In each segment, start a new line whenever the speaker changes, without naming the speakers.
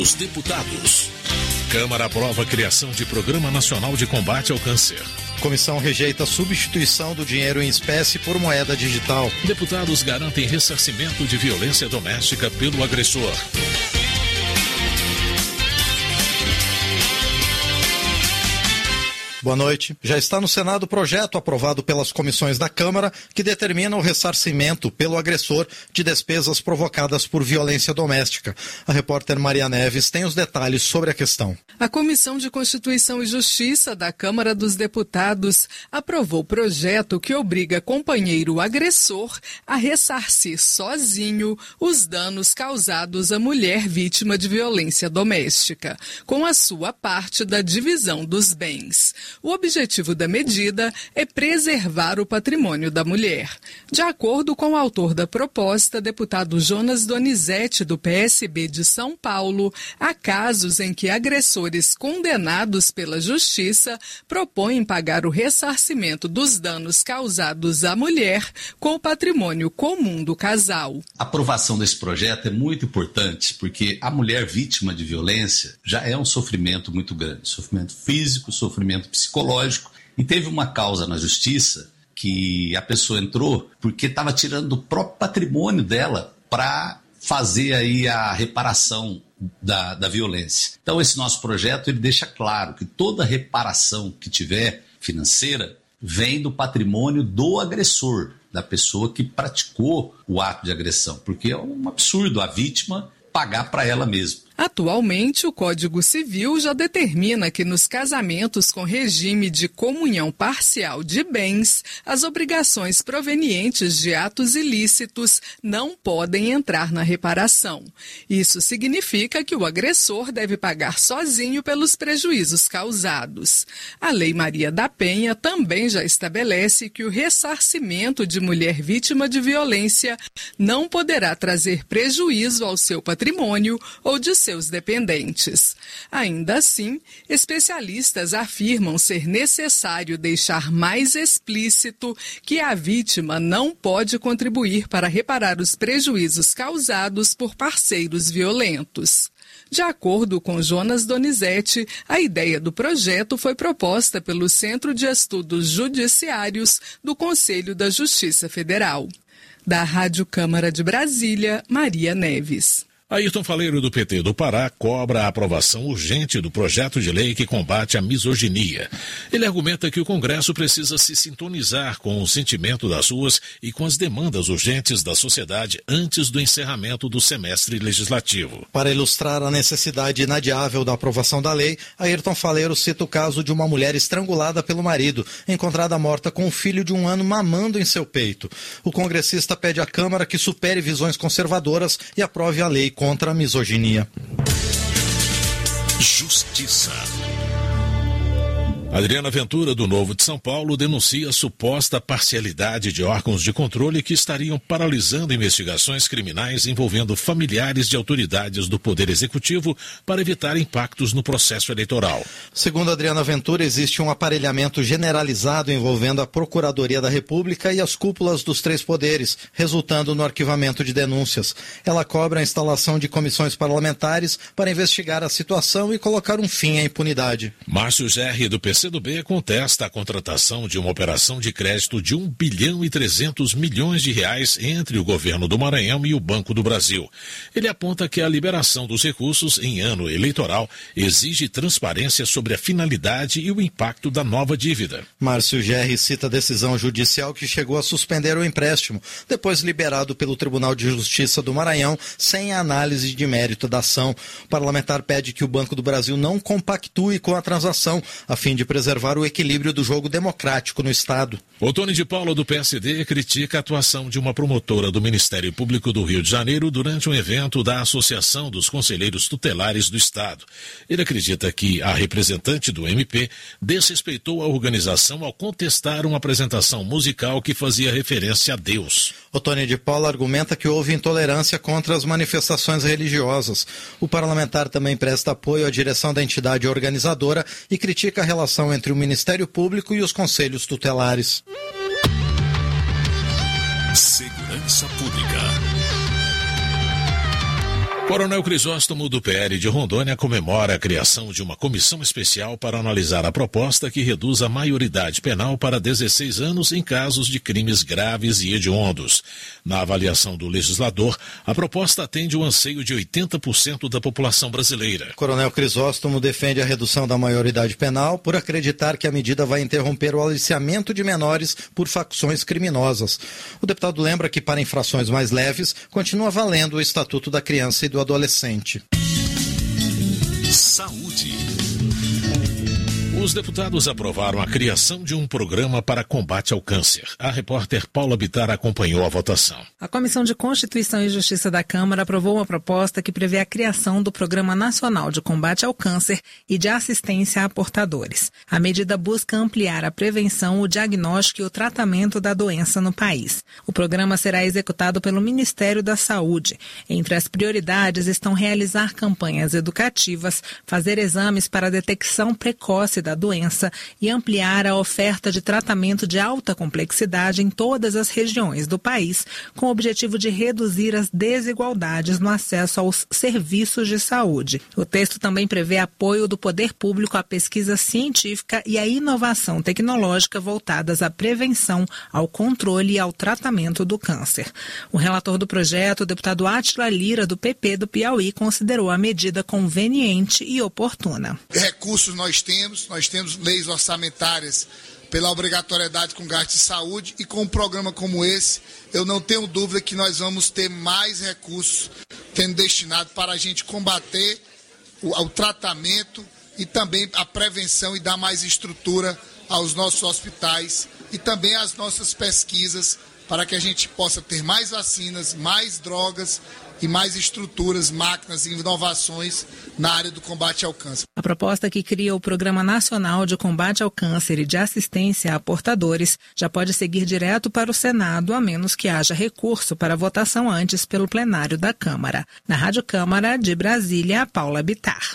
Os deputados. Câmara aprova a criação de Programa Nacional de Combate ao Câncer.
Comissão rejeita a substituição do dinheiro em espécie por moeda digital.
Deputados garantem ressarcimento de violência doméstica pelo agressor.
Boa noite. Já está no Senado o projeto aprovado pelas comissões da Câmara que determina o ressarcimento pelo agressor de despesas provocadas por violência doméstica. A repórter Maria Neves tem os detalhes sobre a questão.
A Comissão de Constituição e Justiça da Câmara dos Deputados aprovou o projeto que obriga companheiro agressor a ressarcir sozinho os danos causados à mulher vítima de violência doméstica, com a sua parte da divisão dos bens. O objetivo da medida é preservar o patrimônio da mulher. De acordo com o autor da proposta, deputado Jonas Donizete, do PSB de São Paulo, há casos em que agressores condenados pela Justiça propõem pagar o ressarcimento dos danos causados à mulher com o patrimônio comum do casal.
A aprovação desse projeto é muito importante porque a mulher vítima de violência já é um sofrimento muito grande, sofrimento físico, sofrimento psicológico, e teve uma causa na justiça que a pessoa entrou porque estava tirando do próprio patrimônio dela para fazer aí a reparação da violência. Então esse nosso projeto ele deixa claro que toda reparação que tiver financeira vem do patrimônio do agressor, da pessoa que praticou o ato de agressão, porque é um absurdo a vítima pagar para ela mesma.
Atualmente, o Código Civil já determina que nos casamentos com regime de comunhão parcial de bens, as obrigações provenientes de atos ilícitos não podem entrar na reparação. Isso significa que o agressor deve pagar sozinho pelos prejuízos causados. A Lei Maria da Penha também já estabelece que o ressarcimento de mulher vítima de violência não poderá trazer prejuízo ao seu patrimônio ou de seus dependentes. Ainda assim, especialistas afirmam ser necessário deixar mais explícito que a vítima não pode contribuir para reparar os prejuízos causados por parceiros violentos. De acordo com Jonas Donizete, a ideia do projeto foi proposta pelo Centro de Estudos Judiciários do Conselho da Justiça Federal. Da Rádio Câmara de Brasília, Maria Neves.
Ayrton Faleiro, do PT do Pará, cobra a aprovação urgente do projeto de lei que combate a misoginia. Ele argumenta que o Congresso precisa se sintonizar com o sentimento das ruas e com as demandas urgentes da sociedade antes do encerramento do semestre legislativo.
Para ilustrar a necessidade inadiável da aprovação da lei, Ayrton Faleiro cita o caso de uma mulher estrangulada pelo marido, encontrada morta com um filho de 1 ano mamando em seu peito. O congressista pede à Câmara que supere visões conservadoras e aprove a lei contra a misoginia.
Justiça. Adriana Ventura, do Novo de São Paulo, denuncia suposta parcialidade de órgãos de controle que estariam paralisando investigações criminais envolvendo familiares de autoridades do Poder Executivo para evitar impactos no processo eleitoral.
Segundo Adriana Ventura, existe um aparelhamento generalizado envolvendo a Procuradoria da República e as cúpulas dos 3 poderes, resultando no arquivamento de denúncias. Ela cobra a instalação de comissões parlamentares para investigar a situação e colocar um fim à impunidade.
Márcio Gerri, do PCdoB, contesta a contratação de uma operação de crédito de 1 bilhão e 300 milhões de reais entre o governo do Maranhão e o Banco do Brasil. Ele aponta que a liberação dos recursos em ano eleitoral exige transparência sobre a finalidade e o impacto da nova dívida.
Márcio Gerri cita a decisão judicial que chegou a suspender o empréstimo, depois liberado pelo Tribunal de Justiça do Maranhão, sem a análise de mérito da ação. O parlamentar pede que o Banco do Brasil não compactue com a transação, a fim de preservar o equilíbrio do jogo democrático no Estado.
O Tony de Paula, do PSD, critica a atuação de uma promotora do Ministério Público do Rio de Janeiro durante um evento da Associação dos Conselheiros Tutelares do Estado. Ele acredita que a representante do MP desrespeitou a organização ao contestar uma apresentação musical que fazia referência a Deus.
O Tony de Paula argumenta que houve intolerância contra as manifestações religiosas. O parlamentar também presta apoio à direção da entidade organizadora e critica a relação entre o Ministério Público e os conselhos tutelares.
Segurança Pública. Coronel Crisóstomo, do PL de Rondônia, comemora a criação de uma comissão especial para analisar a proposta que reduz a maioridade penal para 16 anos em casos de crimes graves e hediondos. Na avaliação do legislador, a proposta atende o anseio de 80% da população brasileira.
Coronel Crisóstomo defende a redução da maioridade penal por acreditar que a medida vai interromper o aliciamento de menores por facções criminosas. O deputado lembra que para infrações mais leves, continua valendo o Estatuto da Criança e do Adolescente.
Saúde. Os deputados aprovaram a criação de um programa para combate ao câncer. A repórter Paula Bittar acompanhou a votação.
A Comissão de Constituição e Justiça da Câmara aprovou uma proposta que prevê a criação do Programa Nacional de Combate ao Câncer e de Assistência a Portadores. A medida busca ampliar a prevenção, o diagnóstico e o tratamento da doença no país. O programa será executado pelo Ministério da Saúde. Entre as prioridades estão realizar campanhas educativas, fazer exames para a detecção precoce da doença e ampliar a oferta de tratamento de alta complexidade em todas as regiões do país, com o objetivo de reduzir as desigualdades no acesso aos serviços de saúde. O texto também prevê apoio do poder público à pesquisa científica e à inovação tecnológica voltadas à prevenção, ao controle e ao tratamento do câncer. O relator do projeto, o deputado Átila Lira, do PP do Piauí, considerou a medida conveniente e oportuna.
Recursos nós temos leis orçamentárias pela obrigatoriedade com gasto de saúde e com um programa como esse, eu não tenho dúvida que nós vamos ter mais recursos sendo destinados para a gente combater o tratamento e também a prevenção e dar mais estrutura aos nossos hospitais e também às nossas pesquisas para que a gente possa ter mais vacinas, mais drogas e mais estruturas, máquinas e inovações na área do combate ao câncer.
A proposta que cria o Programa Nacional de Combate ao Câncer e de Assistência a Portadores já pode seguir direto para o Senado, a menos que haja recurso para votação antes pelo plenário da Câmara. Na Rádio Câmara de Brasília, Paula Bittar.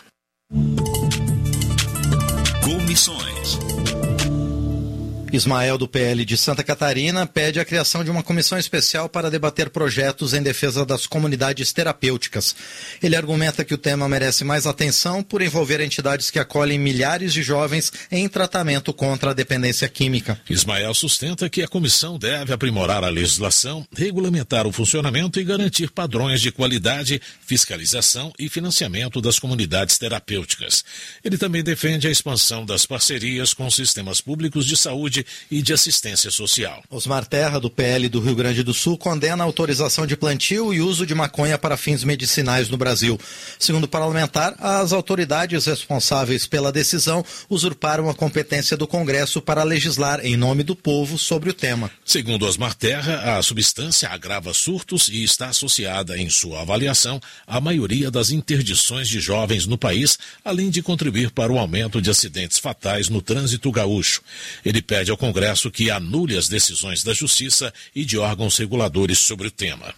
Comissões.
Ismael, do PL de Santa Catarina, pede a criação de uma comissão especial para debater projetos em defesa das comunidades terapêuticas. Ele argumenta que o tema merece mais atenção por envolver entidades que acolhem milhares de jovens em tratamento contra a dependência química.
Ismael sustenta que a comissão deve aprimorar a legislação, regulamentar o funcionamento e garantir padrões de qualidade, fiscalização e financiamento das comunidades terapêuticas. Ele também defende a expansão das parcerias com sistemas públicos de saúde e de assistência social.
Osmar Terra, do PL do Rio Grande do Sul, condena a autorização de plantio e uso de maconha para fins medicinais no Brasil. Segundo o parlamentar, as autoridades responsáveis pela decisão usurparam a competência do Congresso para legislar em nome do povo sobre o tema.
Segundo Osmar Terra, a substância agrava surtos e está associada, em sua avaliação, à maioria das interdições de jovens no país, além de contribuir para o aumento de acidentes fatais no trânsito gaúcho. Ele pede ao Congresso que anule as decisões da Justiça e de órgãos reguladores sobre o tema.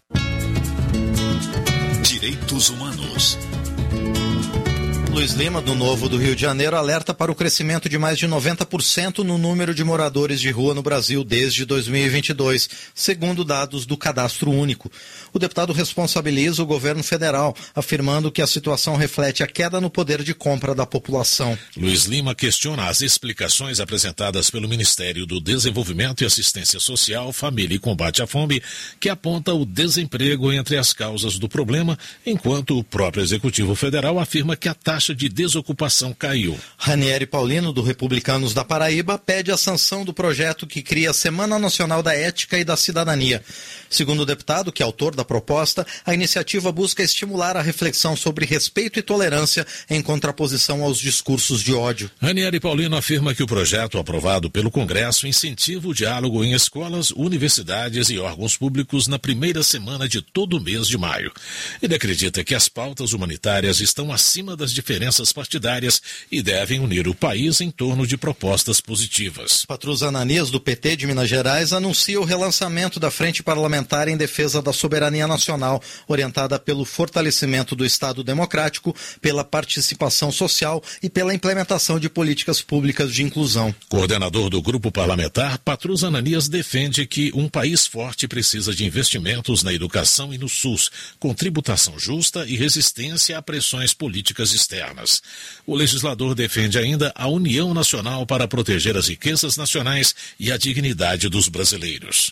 Direitos Humanos.
Luiz Lima, do Novo do Rio de Janeiro, alerta para o crescimento de mais de 90% no número de moradores de rua no Brasil desde 2022, segundo dados do Cadastro Único. O deputado responsabiliza o governo federal, afirmando que a situação reflete a queda no poder de compra da população.
Luiz Lima questiona as explicações apresentadas pelo Ministério do Desenvolvimento e Assistência Social, Família e Combate à Fome, que aponta o desemprego entre as causas do problema, enquanto o próprio Executivo Federal afirma que a taxa de desocupação caiu.
Ranieri Paulino, do Republicanos da Paraíba, pede a sanção do projeto que cria a Semana Nacional da Ética e da Cidadania. Segundo o deputado, que é autor da proposta, a iniciativa busca estimular a reflexão sobre respeito e tolerância em contraposição aos discursos de ódio.
Ranieri Paulino afirma que o projeto aprovado pelo Congresso incentiva o diálogo em escolas, universidades e órgãos públicos na primeira semana de todo o mês de maio. Ele acredita que as pautas humanitárias estão acima das diferenças diferenças partidárias e devem unir o país em torno de propostas positivas.
Patrus Ananias, do PT de Minas Gerais, anuncia o relançamento da Frente Parlamentar em Defesa da Soberania Nacional, orientada pelo fortalecimento do Estado democrático, pela participação social e pela implementação de políticas públicas de inclusão.
Coordenador do grupo parlamentar, Patrus Ananias defende que um país forte precisa de investimentos na educação e no SUS, com tributação justa e resistência a pressões políticas externas. O legislador defende ainda a união nacional para proteger as riquezas nacionais e a dignidade dos brasileiros.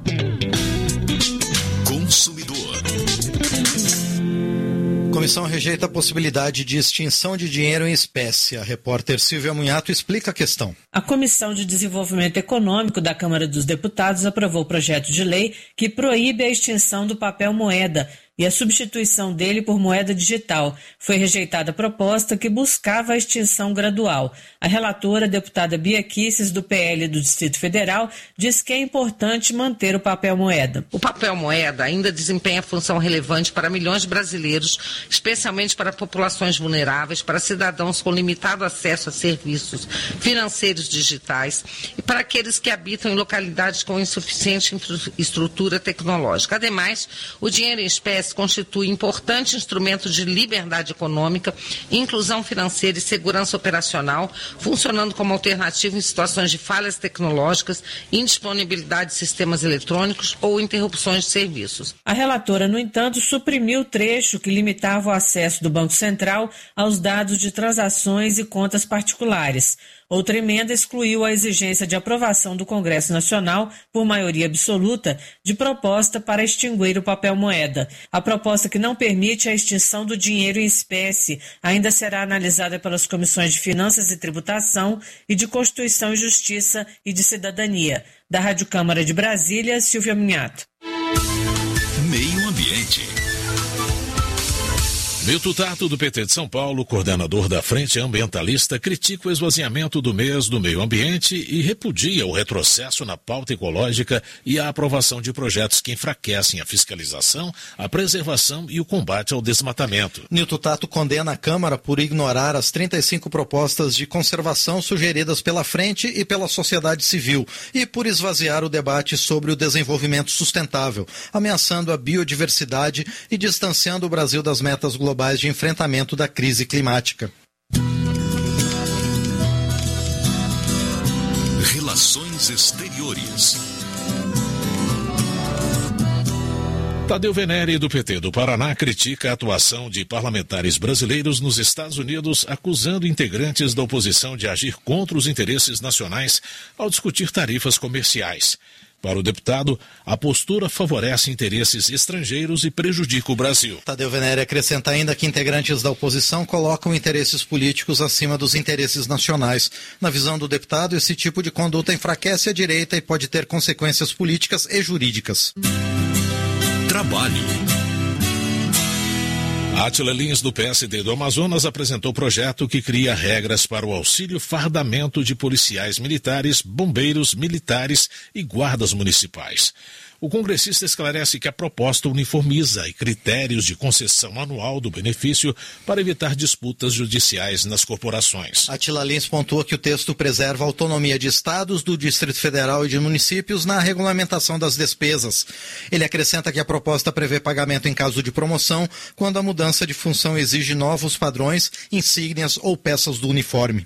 Consumidor.
Comissão rejeita a possibilidade de extinção de dinheiro em espécie. A repórter Silvia Munhato explica a questão.
A Comissão de Desenvolvimento Econômico da Câmara dos Deputados aprovou o projeto de lei que proíbe a extinção do papel moeda e a substituição dele por moeda digital. Foi rejeitada a proposta que buscava a extinção gradual. A relatora, a deputada Bia Kicis, do PL do Distrito Federal, diz que é importante manter o papel moeda.
O papel moeda ainda desempenha função relevante para milhões de brasileiros, especialmente para populações vulneráveis, para cidadãos com limitado acesso a serviços financeiros digitais e para aqueles que habitam em localidades com insuficiente estrutura tecnológica. Ademais, o dinheiro em espécie constitui importante instrumento de liberdade econômica, inclusão financeira e segurança operacional, funcionando como alternativa em situações de falhas tecnológicas, indisponibilidade de sistemas eletrônicos ou interrupções de serviços.
A relatora, no entanto, suprimiu o trecho que limitava o acesso do Banco Central aos dados de transações e contas particulares. Outra emenda excluiu a exigência de aprovação do Congresso Nacional, por maioria absoluta, de proposta para extinguir o papel moeda. A proposta que não permite a extinção do dinheiro em espécie ainda será analisada pelas comissões de Finanças e Tributação e de Constituição e Justiça e de Cidadania. Da Rádio Câmara de Brasília, Silvia Munhato.
Meio Ambiente.
Milton Tato, do PT de São Paulo, coordenador da Frente Ambientalista, critica o esvaziamento do mês do meio ambiente e repudia o retrocesso na pauta ecológica e a aprovação de projetos que enfraquecem a fiscalização, a preservação e o combate ao desmatamento.
Milton Tato condena a Câmara por ignorar as 35 propostas de conservação sugeridas pela Frente e pela sociedade civil e por esvaziar o debate sobre o desenvolvimento sustentável, ameaçando a biodiversidade e distanciando o Brasil das metas globais de enfrentamento da crise climática.
Relações Exteriores.
Tadeu Venere, do PT do Paraná, critica a atuação de parlamentares brasileiros nos Estados Unidos, acusando integrantes da oposição de agir contra os interesses nacionais ao discutir tarifas comerciais. Para o deputado, a postura favorece interesses estrangeiros e prejudica o Brasil.
Tadeu Venere acrescenta ainda que integrantes da oposição colocam interesses políticos acima dos interesses nacionais. Na visão do deputado, esse tipo de conduta enfraquece a direita e pode ter consequências políticas e jurídicas.
Trabalho.
Átila Lins, do PSD do Amazonas, apresentou projeto que cria regras para o auxílio fardamento de policiais militares, bombeiros militares e guardas municipais. O congressista esclarece que a proposta uniformiza critérios de concessão anual do benefício para evitar disputas judiciais nas corporações.
Átila Lins pontua que o texto preserva a autonomia de estados, do Distrito Federal e de municípios na regulamentação das despesas. Ele acrescenta que a proposta prevê pagamento em caso de promoção, quando a mudança de função exige novos padrões, insígnias ou peças do uniforme.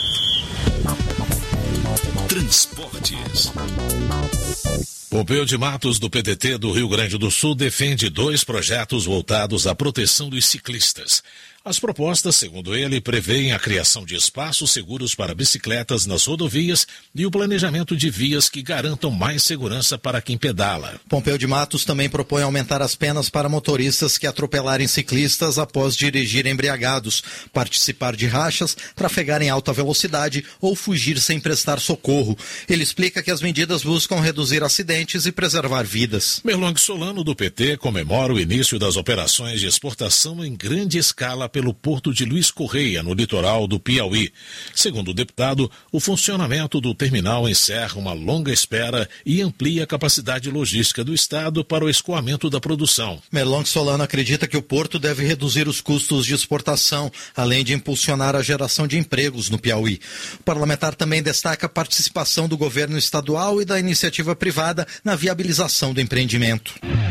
Transportes.
Pompeu de Matos, do PDT do Rio Grande do Sul, defende 2 projetos voltados à proteção dos ciclistas. As propostas, segundo ele, prevêem a criação de espaços seguros para bicicletas nas rodovias e o planejamento de vias que garantam mais segurança para quem pedala.
Pompeu de Matos também propõe aumentar as penas para motoristas que atropelarem ciclistas após dirigir embriagados, participar de rachas, trafegar em alta velocidade ou fugir sem prestar socorro. Ele explica que as medidas buscam reduzir acidentes e preservar vidas.
Merlong Solano, do PT, comemora o início das operações de exportação em grande escala pelo porto de Luiz Correia, no litoral do Piauí. Segundo o deputado, o funcionamento do terminal encerra uma longa espera e amplia a capacidade logística do Estado para o escoamento da produção.
Merlong Solano acredita que o porto deve reduzir os custos de exportação, além de impulsionar a geração de empregos no Piauí. O parlamentar também destaca a participação do governo estadual e da iniciativa privada na viabilização do empreendimento.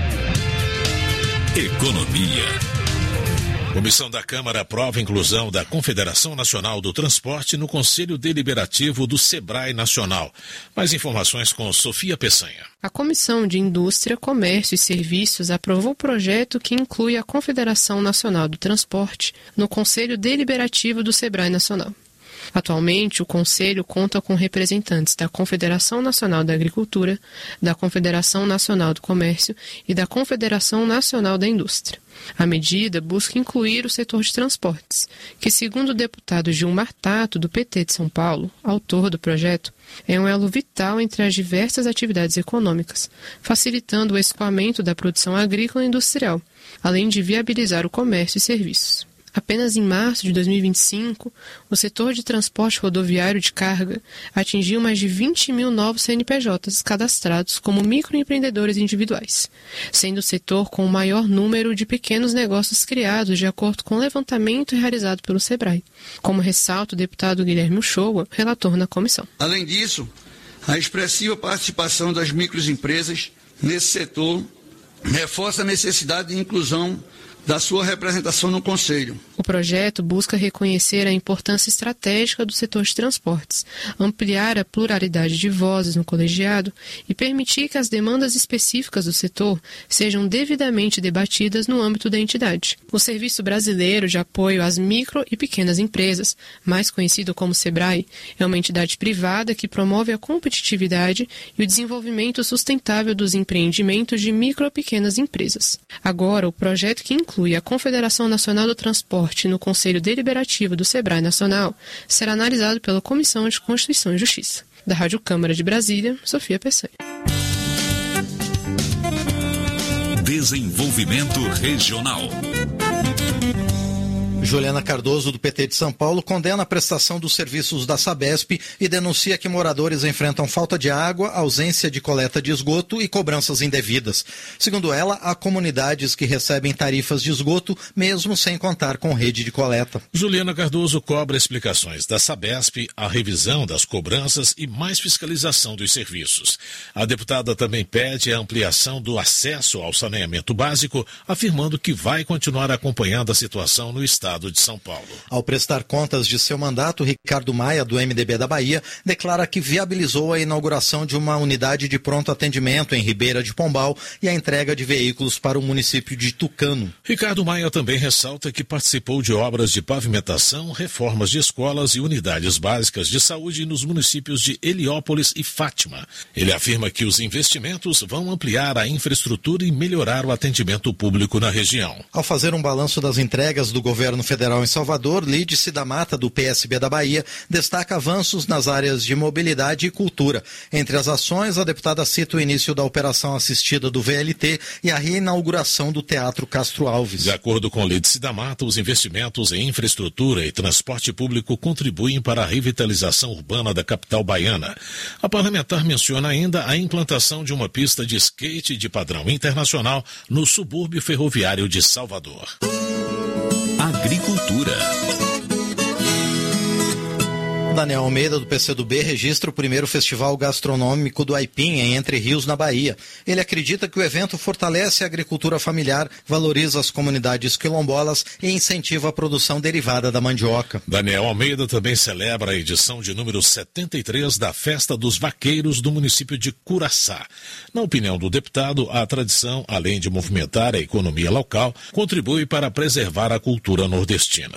Economia.
Comissão da Câmara aprova a inclusão da Confederação Nacional do Transporte no Conselho Deliberativo do Sebrae Nacional. Mais informações com Sofia Peçanha.
A Comissão de Indústria, Comércio e Serviços aprovou o projeto que inclui a Confederação Nacional do Transporte no Conselho Deliberativo do Sebrae Nacional. Atualmente, o Conselho conta com representantes da Confederação Nacional da Agricultura, da Confederação Nacional do Comércio e da Confederação Nacional da Indústria. A medida busca incluir o setor de transportes, que, segundo o deputado Gilmar Tato, do PT de São Paulo, autor do projeto, é um elo vital entre as diversas atividades econômicas, facilitando o escoamento da produção agrícola e industrial, além de viabilizar o comércio e serviços. Apenas em março de 2025, o setor de transporte rodoviário de carga atingiu mais de 20 mil novos CNPJs cadastrados como microempreendedores individuais, sendo o setor com o maior número de pequenos negócios criados de acordo com o levantamento realizado pelo Sebrae, como ressalta o deputado Guilherme Uchoa, relator na comissão.
Além disso, a expressiva participação das microempresas nesse setor reforça a necessidade de inclusão da sua representação no Conselho.
O projeto busca reconhecer a importância estratégica do setor de transportes, ampliar a pluralidade de vozes no colegiado e permitir que as demandas específicas do setor sejam devidamente debatidas no âmbito da entidade. O Serviço Brasileiro de Apoio às Micro e Pequenas Empresas, mais conhecido como SEBRAE, é uma entidade privada que promove a competitividade e o desenvolvimento sustentável dos empreendimentos de micro e pequenas empresas. Agora, o projeto que inclui a Confederação Nacional do Transporte no Conselho Deliberativo do Sebrae Nacional será analisado pela Comissão de Constituição e Justiça. Da Rádio Câmara de Brasília, Sofia Peçanha.
Desenvolvimento Regional.
Juliana Cardoso, do PT de São Paulo, condena a prestação dos serviços da Sabesp e denuncia que moradores enfrentam falta de água, ausência de coleta de esgoto e cobranças indevidas. Segundo ela, há comunidades que recebem tarifas de esgoto mesmo sem contar com rede de coleta.
Juliana Cardoso cobra explicações da Sabesp, a revisão das cobranças e mais fiscalização dos serviços. A deputada também pede a ampliação do acesso ao saneamento básico, afirmando que vai continuar acompanhando a situação no estado de São Paulo.
Ao prestar contas de seu mandato, Ricardo Maia, do MDB da Bahia, declara que viabilizou a inauguração de uma unidade de pronto atendimento em Ribeira de Pombal e a entrega de veículos para o município de Tucano.
Ricardo Maia também ressalta que participou de obras de pavimentação, reformas de escolas e unidades básicas de saúde nos municípios de Heliópolis e Fátima. Ele afirma que os investimentos vão ampliar a infraestrutura e melhorar o atendimento público na região.
Ao fazer um balanço das entregas do governo federal em Salvador, Lídice da Mata, do PSB da Bahia, destaca avanços nas áreas de mobilidade e cultura. Entre as ações, a deputada cita o início da operação assistida do VLT e a reinauguração do Teatro Castro Alves.
De acordo com Lídice da Mata, os investimentos em infraestrutura e transporte público contribuem para a revitalização urbana da capital baiana. A parlamentar menciona ainda a implantação de uma pista de skate de padrão internacional no subúrbio ferroviário de Salvador.
Agricultura.
Daniel Almeida, do PCdoB, registra o primeiro festival gastronômico do Aipim, em Entre Rios, na Bahia. Ele acredita que o evento fortalece a agricultura familiar, valoriza as comunidades quilombolas e incentiva a produção derivada da mandioca.
Daniel Almeida também celebra a edição de número 73 da Festa dos Vaqueiros do município de Curaçá. Na opinião do deputado, a tradição, além de movimentar a economia local, contribui para preservar a cultura nordestina.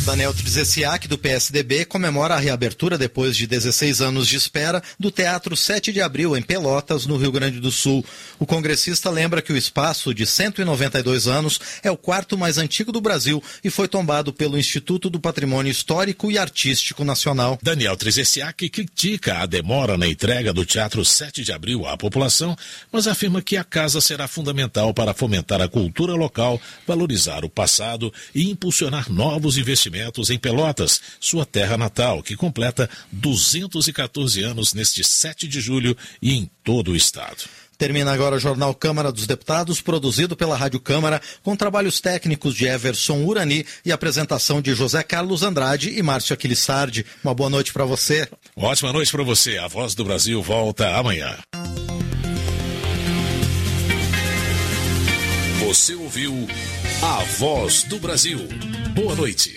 Daniel Trzeziak, do PSDB, comemora a reabertura depois de 16 anos de espera do Teatro 7 de Abril, em Pelotas, no Rio Grande do Sul. O congressista lembra que o espaço, de 192 anos, é o quarto mais antigo do Brasil e foi tombado pelo Instituto do Patrimônio Histórico e Artístico Nacional.
Daniel Trzeziak critica a demora na entrega do Teatro 7 de Abril à população, mas afirma que a casa será fundamental para fomentar a cultura local, valorizar o passado e impulsionar novos investimentos em Pelotas, sua terra natal, que completa 214 anos neste 7 de julho e em todo o estado.
Termina agora o Jornal Câmara dos Deputados, produzido pela Rádio Câmara, com trabalhos técnicos de Everson Urani e apresentação de José Carlos Andrade e Márcio Aquilissardi. Uma boa noite para você.
Ótima noite para você. A Voz do Brasil volta amanhã. Você ouviu A Voz do Brasil. Boa noite.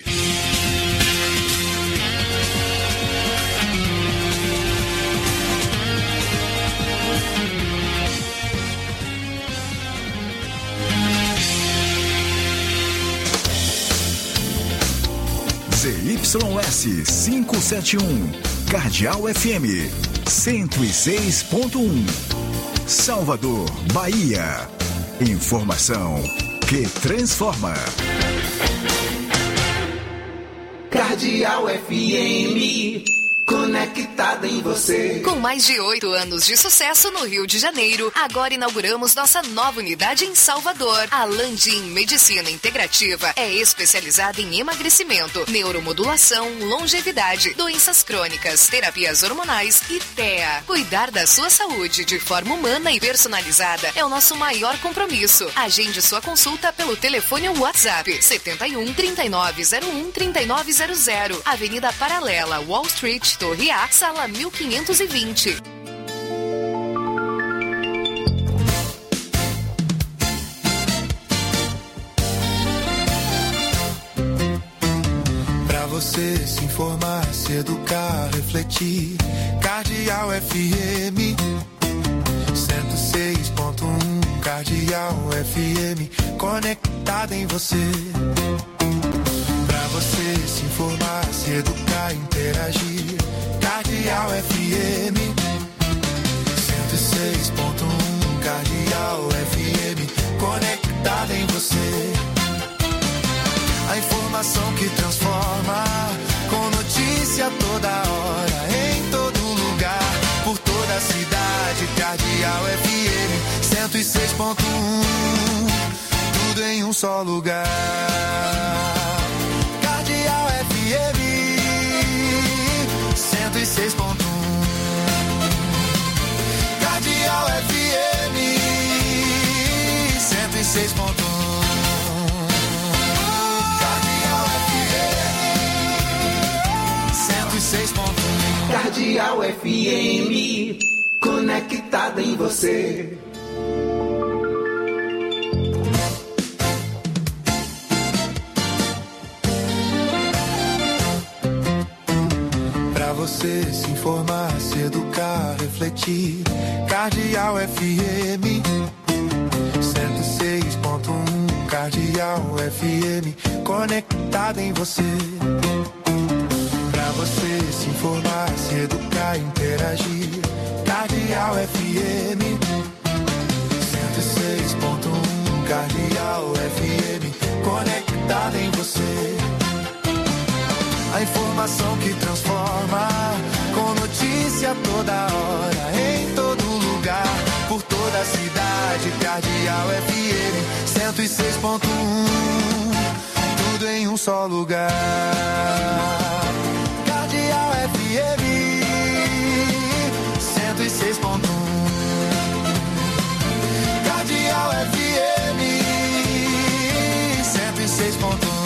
ZYS 571, Cardeal FM 106.1, Salvador, Bahia. Informação que transforma.
Cardeal FM, conectada em você.
Com mais de 8 anos de sucesso no Rio de Janeiro, agora inauguramos nossa nova unidade em Salvador. A Landim Medicina Integrativa é especializada em emagrecimento, neuromodulação, longevidade, doenças crônicas, terapias hormonais e TEA. Cuidar da sua saúde de forma humana e personalizada é o nosso maior compromisso. Agende sua consulta pelo telefone ou WhatsApp 71 3901 3900, Avenida Paralela, Wall Street, Torre A, sala 1520.
Pra você se informar, se educar, refletir. Cardeal FM 106.1, Cardeal FM, conectada em você. Pra você se informar, se educar, interagir. Cardeal FM 106.1, Cardeal FM, conectada em você. A informação que transforma, com notícia toda hora, em todo lugar, por toda a cidade. Cardeal FM 106.1, tudo em um só lugar. Cardeal FM 106.1, Cardeal FM 106.1, Cardeal FM 106.1,
Cardeal FM, conectada em você.
Você se informar, se educar, refletir. Cardeal FM 106.1, Cardeal FM, conectada em você. Pra você se informar, se educar, interagir. Cardeal FM 106.1, Cardeal FM, conectada em você. A informação que transforma, com notícia toda hora, em todo lugar, por toda a cidade. Cardeal FM 106.1, tudo em um só lugar. Cardeal FM 106.1, Cardeal FM 106.1.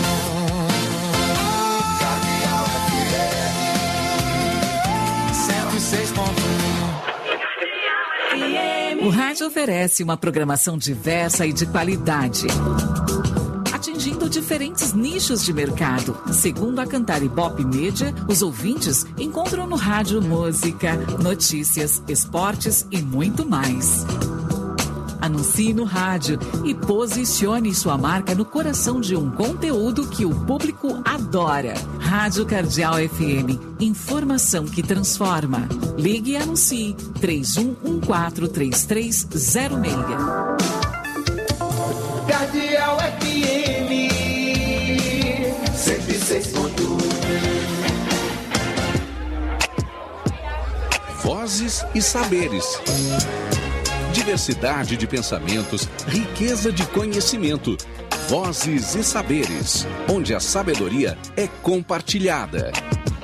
O rádio oferece uma programação diversa e de qualidade, atingindo diferentes nichos de mercado. Segundo a Cantar Ibope Media, os ouvintes encontram no rádio música, notícias, esportes e muito mais. Anuncie no rádio e posicione sua marca no coração de um conteúdo que o público adora. Rádio Cardeal FM. Informação que transforma. Ligue e anuncie 31143306.
Cardeal FM 106.1.
Vozes e saberes. Diversidade de pensamentos, riqueza de conhecimento. Vozes e saberes, onde a sabedoria é compartilhada.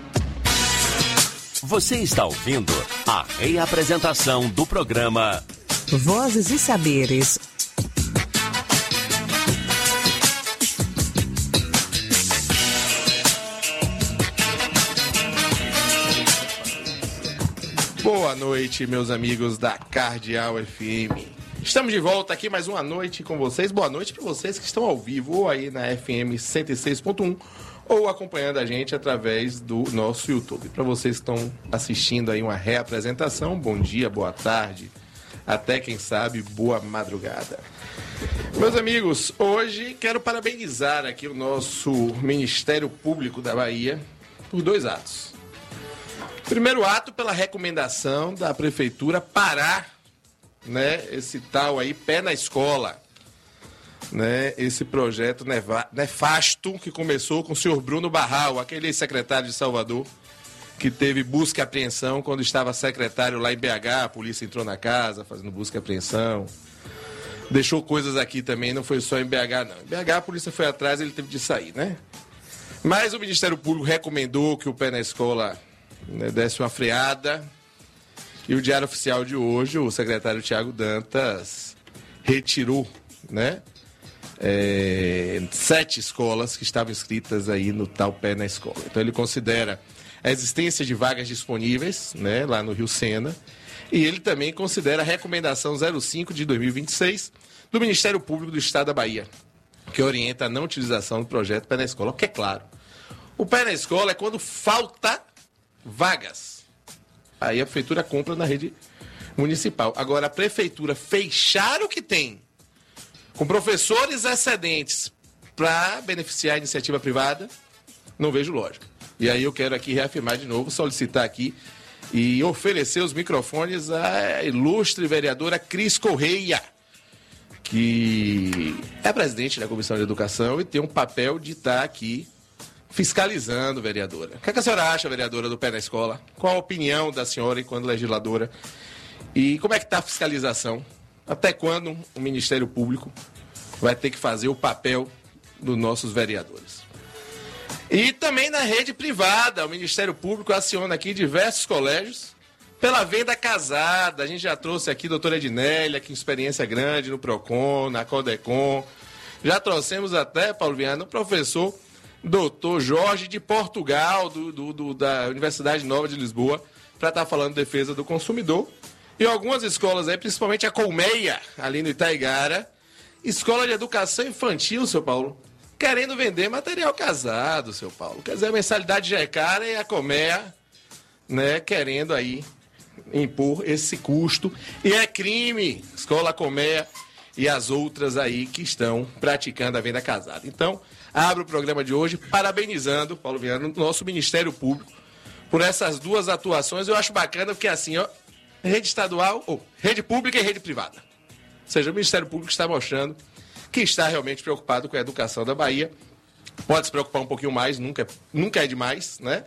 Você está ouvindo a reapresentação do programa
Vozes e Saberes.
Boa noite, meus amigos da Cardeal FM. Estamos de volta aqui mais uma noite com vocês. Boa noite para vocês que estão ao vivo ou aí na FM 106.1 ou acompanhando a gente através do nosso YouTube. Para vocês que estão assistindo aí uma reapresentação, bom dia, boa tarde, até quem sabe, boa madrugada. Meus amigos, hoje quero parabenizar aqui o nosso Ministério Público da Bahia por 2 atos. Primeiro ato, pela recomendação da Prefeitura parar, né, esse tal aí, pé na escola, né, esse projeto nefasto que começou com o senhor Bruno Barral, aquele secretário de Salvador, que teve busca e apreensão quando estava secretário lá em BH, a polícia entrou na casa fazendo busca e apreensão, deixou coisas aqui também, não foi só em BH não. Em BH a polícia foi atrás, ele teve de sair, né? Mas o Ministério Público recomendou que o pé na escola, né, desse uma freada, e o Diário Oficial de hoje, o secretário Tiago Dantas retirou, né, 7 escolas que estavam inscritas aí no tal pé na escola. Então ele considera a existência de vagas disponíveis, né, lá no Rio Sena, e ele também considera a recomendação 05 de 2026 do Ministério Público do Estado da Bahia, que orienta a não utilização do projeto pé na escola. Porque é claro, o pé na escola é quando falta vagas. Aí a prefeitura compra na rede municipal. Agora, a prefeitura fechar o que tem com professores excedentes para beneficiar a iniciativa privada, não vejo lógica. E aí eu quero aqui reafirmar de novo, solicitar aqui e oferecer os microfones à ilustre vereadora Cris Correia, que é presidente da Comissão de Educação e tem um papel de estar aqui fiscalizando, vereadora. O que a senhora acha, vereadora, do pé na escola? Qual a opinião da senhora enquanto legisladora? E como é que está a fiscalização? Até quando o Ministério Público vai ter que fazer o papel dos nossos vereadores? E também na rede privada, o Ministério Público aciona aqui diversos colégios pela venda casada. A gente já trouxe aqui a doutora Ednélia, que tem experiência grande no PROCON, na CODECON. Já trouxemos até, Paulo Viana, o professor Dr. Jorge de Portugal, da Universidade Nova de Lisboa, para estar falando de defesa do consumidor. E algumas escolas aí, principalmente a Colmeia, ali no Itaigara, escola de educação infantil, seu Paulo, querendo vender material casado, seu Paulo. Quer dizer, a mensalidade já é cara e a Colmeia, né, querendo aí impor esse custo. E é crime, escola Colmeia e as outras aí que estão praticando a venda casada. Então, abro o programa de hoje parabenizando, Paulo Viana, o nosso Ministério Público por essas 2 atuações. Eu acho bacana porque assim, ó, rede estadual, rede pública e rede privada. Ou seja, o Ministério Público está mostrando que está realmente preocupado com a educação da Bahia. Pode se preocupar um pouquinho mais, nunca é demais, né?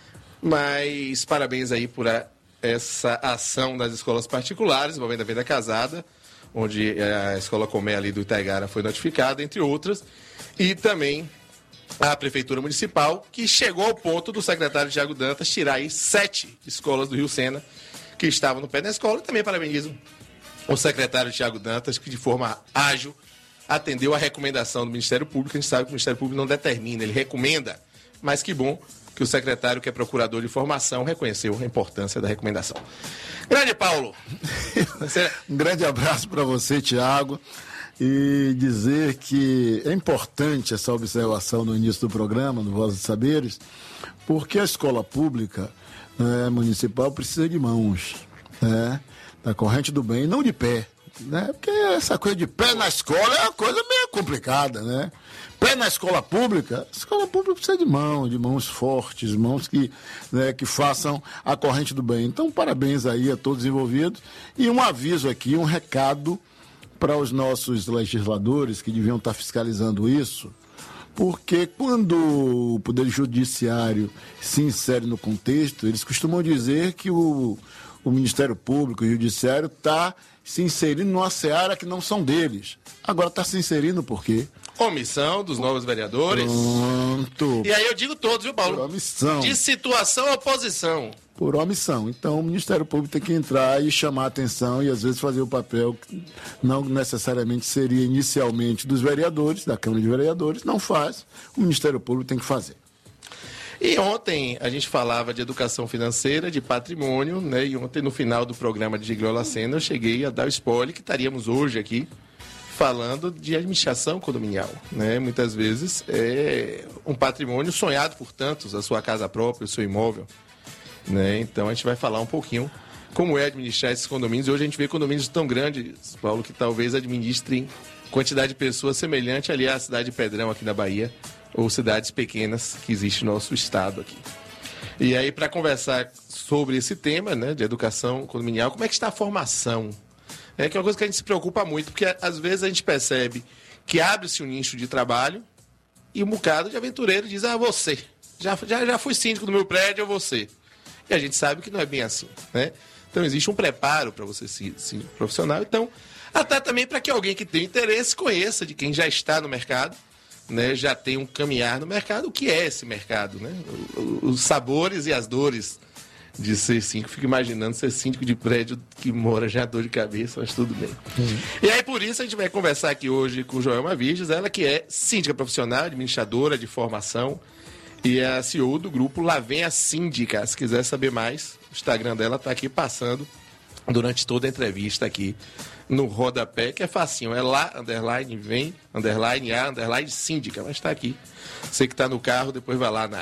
Mas parabéns aí por essa ação das escolas particulares, envolvendo a venda casada, onde a escola Comé ali do Itaigara foi notificada, entre outras, e também a Prefeitura Municipal, que chegou ao ponto do secretário Tiago Dantas tirar aí 7 escolas do Rio Sena que estavam no pé da escola. E também parabenizo o secretário Tiago Dantas, que de forma ágil atendeu a recomendação do Ministério Público. A gente sabe que o Ministério Público não determina, ele recomenda, mas que bom que o secretário, que é procurador de formação, reconheceu a importância da recomendação. Grande Paulo!
Um grande abraço para você, Tiago, e dizer que é importante essa observação no início do programa, no Vozes e Saberes, porque a escola pública, né, municipal precisa de mãos, né, da corrente do bem, não de pé, né? Porque essa coisa de pé na escola é uma coisa meio complicada, né? Pé na escola pública precisa de mãos fortes, mãos que, né, que façam a corrente do bem. Então, parabéns aí a todos os envolvidos. E um aviso aqui, um recado para os nossos legisladores que deviam estar fiscalizando isso, porque quando o Poder Judiciário se insere no contexto, eles costumam dizer que o Ministério Público e o Judiciário está se inserindo numa seara que não são deles. Agora está se inserindo por quê?
Omissão dos novos vereadores.
Pronto.
E aí eu digo todos, viu, Paulo?
Por omissão.
De situação à oposição.
Por omissão. Então o Ministério Público tem que entrar e chamar a atenção e às vezes fazer o papel que não necessariamente seria inicialmente dos vereadores, da Câmara de Vereadores, não faz. O Ministério Público tem que fazer.
E ontem a gente falava de educação financeira, de patrimônio, né? E ontem no final do programa de Giglio Lacena eu cheguei a dar o spoiler que estaríamos hoje aqui falando de administração condominial, né? Muitas vezes é um patrimônio sonhado por tantos, a sua casa própria, o seu imóvel, né? Então a gente vai falar um pouquinho como é administrar esses condomínios. E hoje a gente vê condomínios tão grandes, Paulo, que talvez administrem quantidade de pessoas semelhante ali à cidade de Pedrão aqui na Bahia, ou cidades pequenas que existe no nosso estado aqui. E aí, para conversar sobre esse tema, né, de educação condominial, como é que está a formação? É que é uma coisa que a gente se preocupa muito, porque às vezes a gente percebe que abre-se um nicho de trabalho e um bocado de aventureiro diz, você, já fui síndico do meu prédio, eu você. E a gente sabe que não é bem assim, né? Então existe um preparo para você ser síndico profissional, então até também para que alguém que tem interesse conheça de quem já está no mercado, né, já tem um caminhar no mercado, o que é esse mercado, né? Os sabores e as dores de ser síndico. Fico imaginando ser síndico de prédio que mora já dor de cabeça, mas tudo bem. E aí, por isso, a gente vai conversar aqui hoje com Joelma Virges, ela que é síndica profissional, administradora de formação e é a CEO do grupo Lá Vem a Síndica. Se quiser saber mais, o Instagram dela está aqui passando durante toda a entrevista aqui no rodapé, que é facinho, é lá, underline, vem, underline, a, underline, síndica, mas está aqui. Você que está no carro, depois vai lá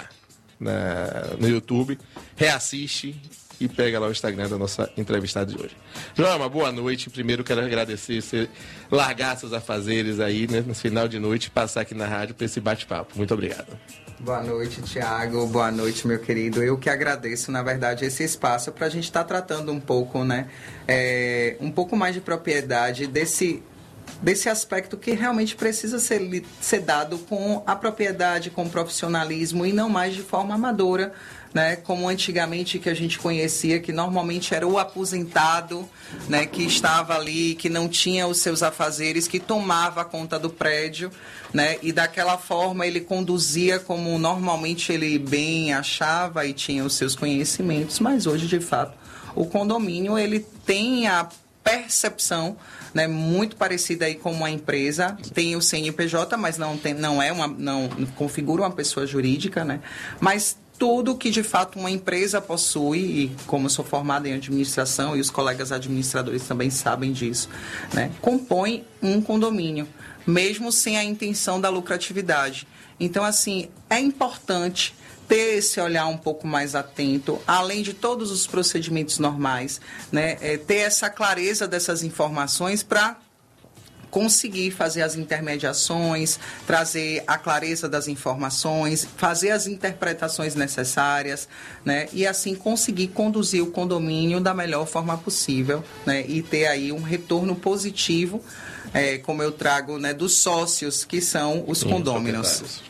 no YouTube, reassiste e pega lá o Instagram da nossa entrevistada de hoje. Joelma, boa noite. Primeiro quero agradecer você largar seus afazeres aí, né, no final de noite, passar aqui na rádio para esse bate-papo. Muito obrigado.
Boa noite, Tiago. Boa noite, meu querido. Eu que agradeço, na verdade, esse espaço para a gente estar tratando um pouco, né, um pouco mais de propriedade desse aspecto que realmente precisa ser dado com a propriedade, com o profissionalismo e não mais de forma amadora, né, como antigamente que a gente conhecia, que normalmente era o aposentado, né, que estava ali, que não tinha os seus afazeres, que tomava conta do prédio, né, e daquela forma ele conduzia como normalmente ele bem achava e tinha os seus conhecimentos, mas hoje, de fato, o condomínio ele tem a percepção, né, muito parecida aí com uma empresa, tem o CNPJ, mas não configura uma pessoa jurídica, né, mas tudo que de fato uma empresa possui, e como eu sou formada em administração e os colegas administradores também sabem disso, né, compõe um condomínio, mesmo sem a intenção da lucratividade. Então, assim, é importante ter esse olhar um pouco mais atento, além de todos os procedimentos normais, né, ter essa clareza dessas informações para conseguir fazer as intermediações, trazer a clareza das informações, fazer as interpretações necessárias, né, e assim conseguir conduzir o condomínio da melhor forma possível, né, e ter aí um retorno positivo, como eu trago, né, dos sócios, que são os condôminos.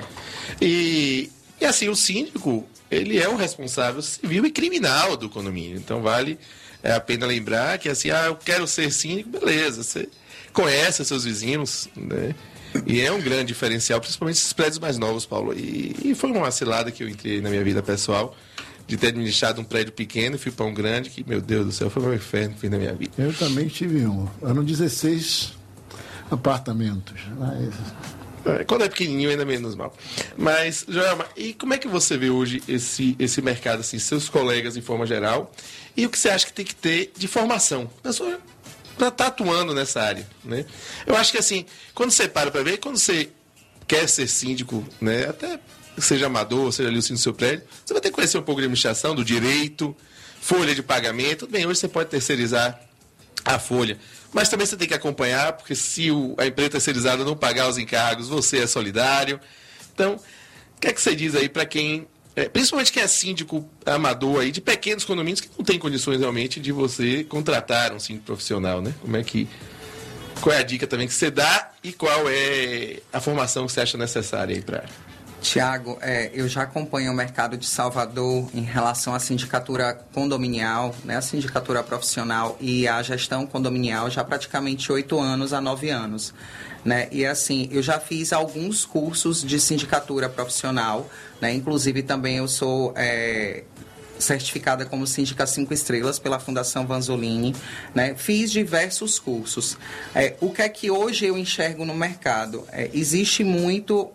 E assim, o síndico, ele é o responsável civil e criminal do condomínio. Então vale a pena lembrar que assim, eu quero ser síndico, beleza, você conhece seus vizinhos, né? E é um grande diferencial, principalmente esses prédios mais novos, Paulo. E foi uma cilada que eu entrei na minha vida pessoal, de ter administrado um prédio pequeno e fui para um grande, que, meu Deus do céu, foi um inferno que fiz na minha vida.
Eu também tive eram 16 apartamentos.
Quando é pequenininho, ainda menos mal. Mas, Joelma, e como é que você vê hoje esse mercado, assim, seus colegas em forma geral, e o que você acha que tem que ter de formação? Pessoa para estar atuando nessa área, né? Eu acho que, assim, quando você para ver, quando você quer ser síndico, né, até seja amador, seja ali o síndico do seu prédio, você vai ter que conhecer um pouco de administração, do direito, folha de pagamento. Tudo bem, hoje você pode terceirizar a folha. Mas também você tem que acompanhar, porque se a empresa terceirizada não pagar os encargos, você é solidário. Então, o que é que você diz aí para quem, principalmente quem é síndico amador aí, de pequenos condomínios que não tem condições realmente de você contratar um síndico profissional, né? Qual é a dica também que você dá e qual é a formação que você acha necessária aí para...
Tiago, eu já acompanho o mercado de Salvador em relação à sindicatura condominial, né, a sindicatura profissional e a gestão condominial já há praticamente 8 anos a 9 anos. Né? E assim, eu já fiz alguns cursos de sindicatura profissional, né? Inclusive também eu sou certificada como síndica 5 estrelas pela Fundação Vanzolini, né? Fiz diversos cursos. O que é que hoje eu enxergo no mercado? Existe muito...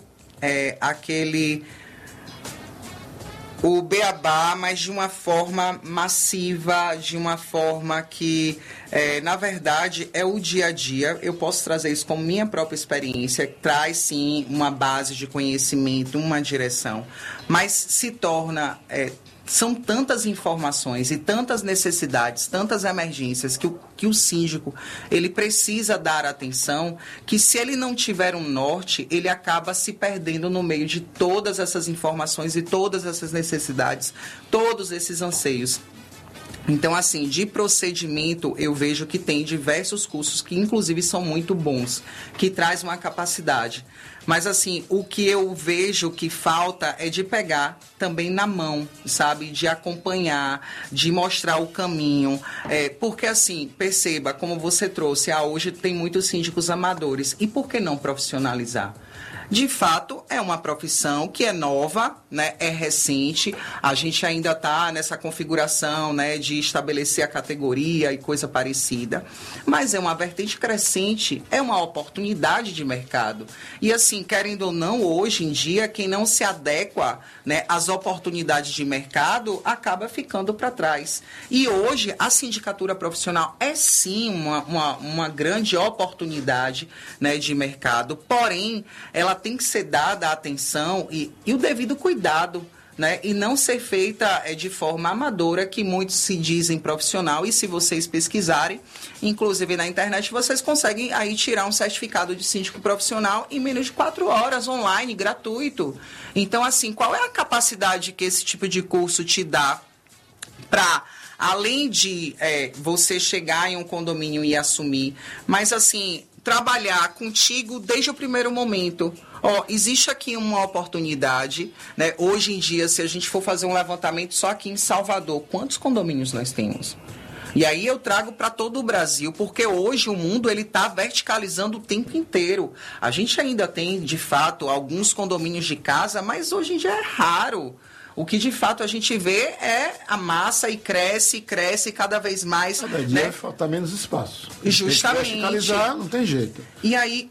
o beabá, mas de uma forma massiva, de uma forma que, na verdade, é o dia a dia. Eu posso trazer isso como minha própria experiência, traz sim uma base de conhecimento, uma direção, mas se torna... são tantas informações e tantas necessidades, tantas emergências que o síndico ele precisa dar atenção, que se ele não tiver um norte, ele acaba se perdendo no meio de todas essas informações e todas essas necessidades, todos esses anseios. Então, assim, de procedimento, eu vejo que tem diversos cursos que, inclusive, são muito bons, que traz uma capacidade. Mas, assim, o que eu vejo que falta é de pegar também na mão, sabe? De acompanhar, de mostrar o caminho. Porque, assim, perceba, como você trouxe, hoje tem muitos síndicos amadores. E por que não profissionalizar? De fato, é uma profissão que é nova, né? É recente, a gente ainda está nessa configuração, né, de estabelecer a categoria e coisa parecida, mas é uma vertente crescente, é uma oportunidade de mercado. E assim, querendo ou não, hoje em dia, quem não se adequa, né, às oportunidades de mercado acaba ficando para trás. E hoje, a sindicatura profissional é sim uma grande oportunidade, né, de mercado, porém, ela tem que ser dada a atenção e o devido cuidado, né? E não ser feita de forma amadora, que muitos se dizem profissional, e se vocês pesquisarem, inclusive na internet, vocês conseguem aí tirar um certificado de síndico profissional em menos de 4 horas, online, gratuito. Então, assim, qual é a capacidade que esse tipo de curso te dá para... além de você chegar em um condomínio e assumir, mas assim, trabalhar contigo desde o primeiro momento. Existe aqui uma oportunidade, né? Hoje em dia, se a gente for fazer um levantamento só aqui em Salvador, quantos condomínios nós temos? E aí eu trago para todo o Brasil, porque hoje o mundo está verticalizando o tempo inteiro. A gente ainda tem, de fato, alguns condomínios de casa, mas hoje em dia é raro. O que, de fato, a gente vê é a massa e cresce cada vez mais.
Cada dia falta menos espaço.
Justamente.
Tem que verticalizar, não tem jeito.
E aí,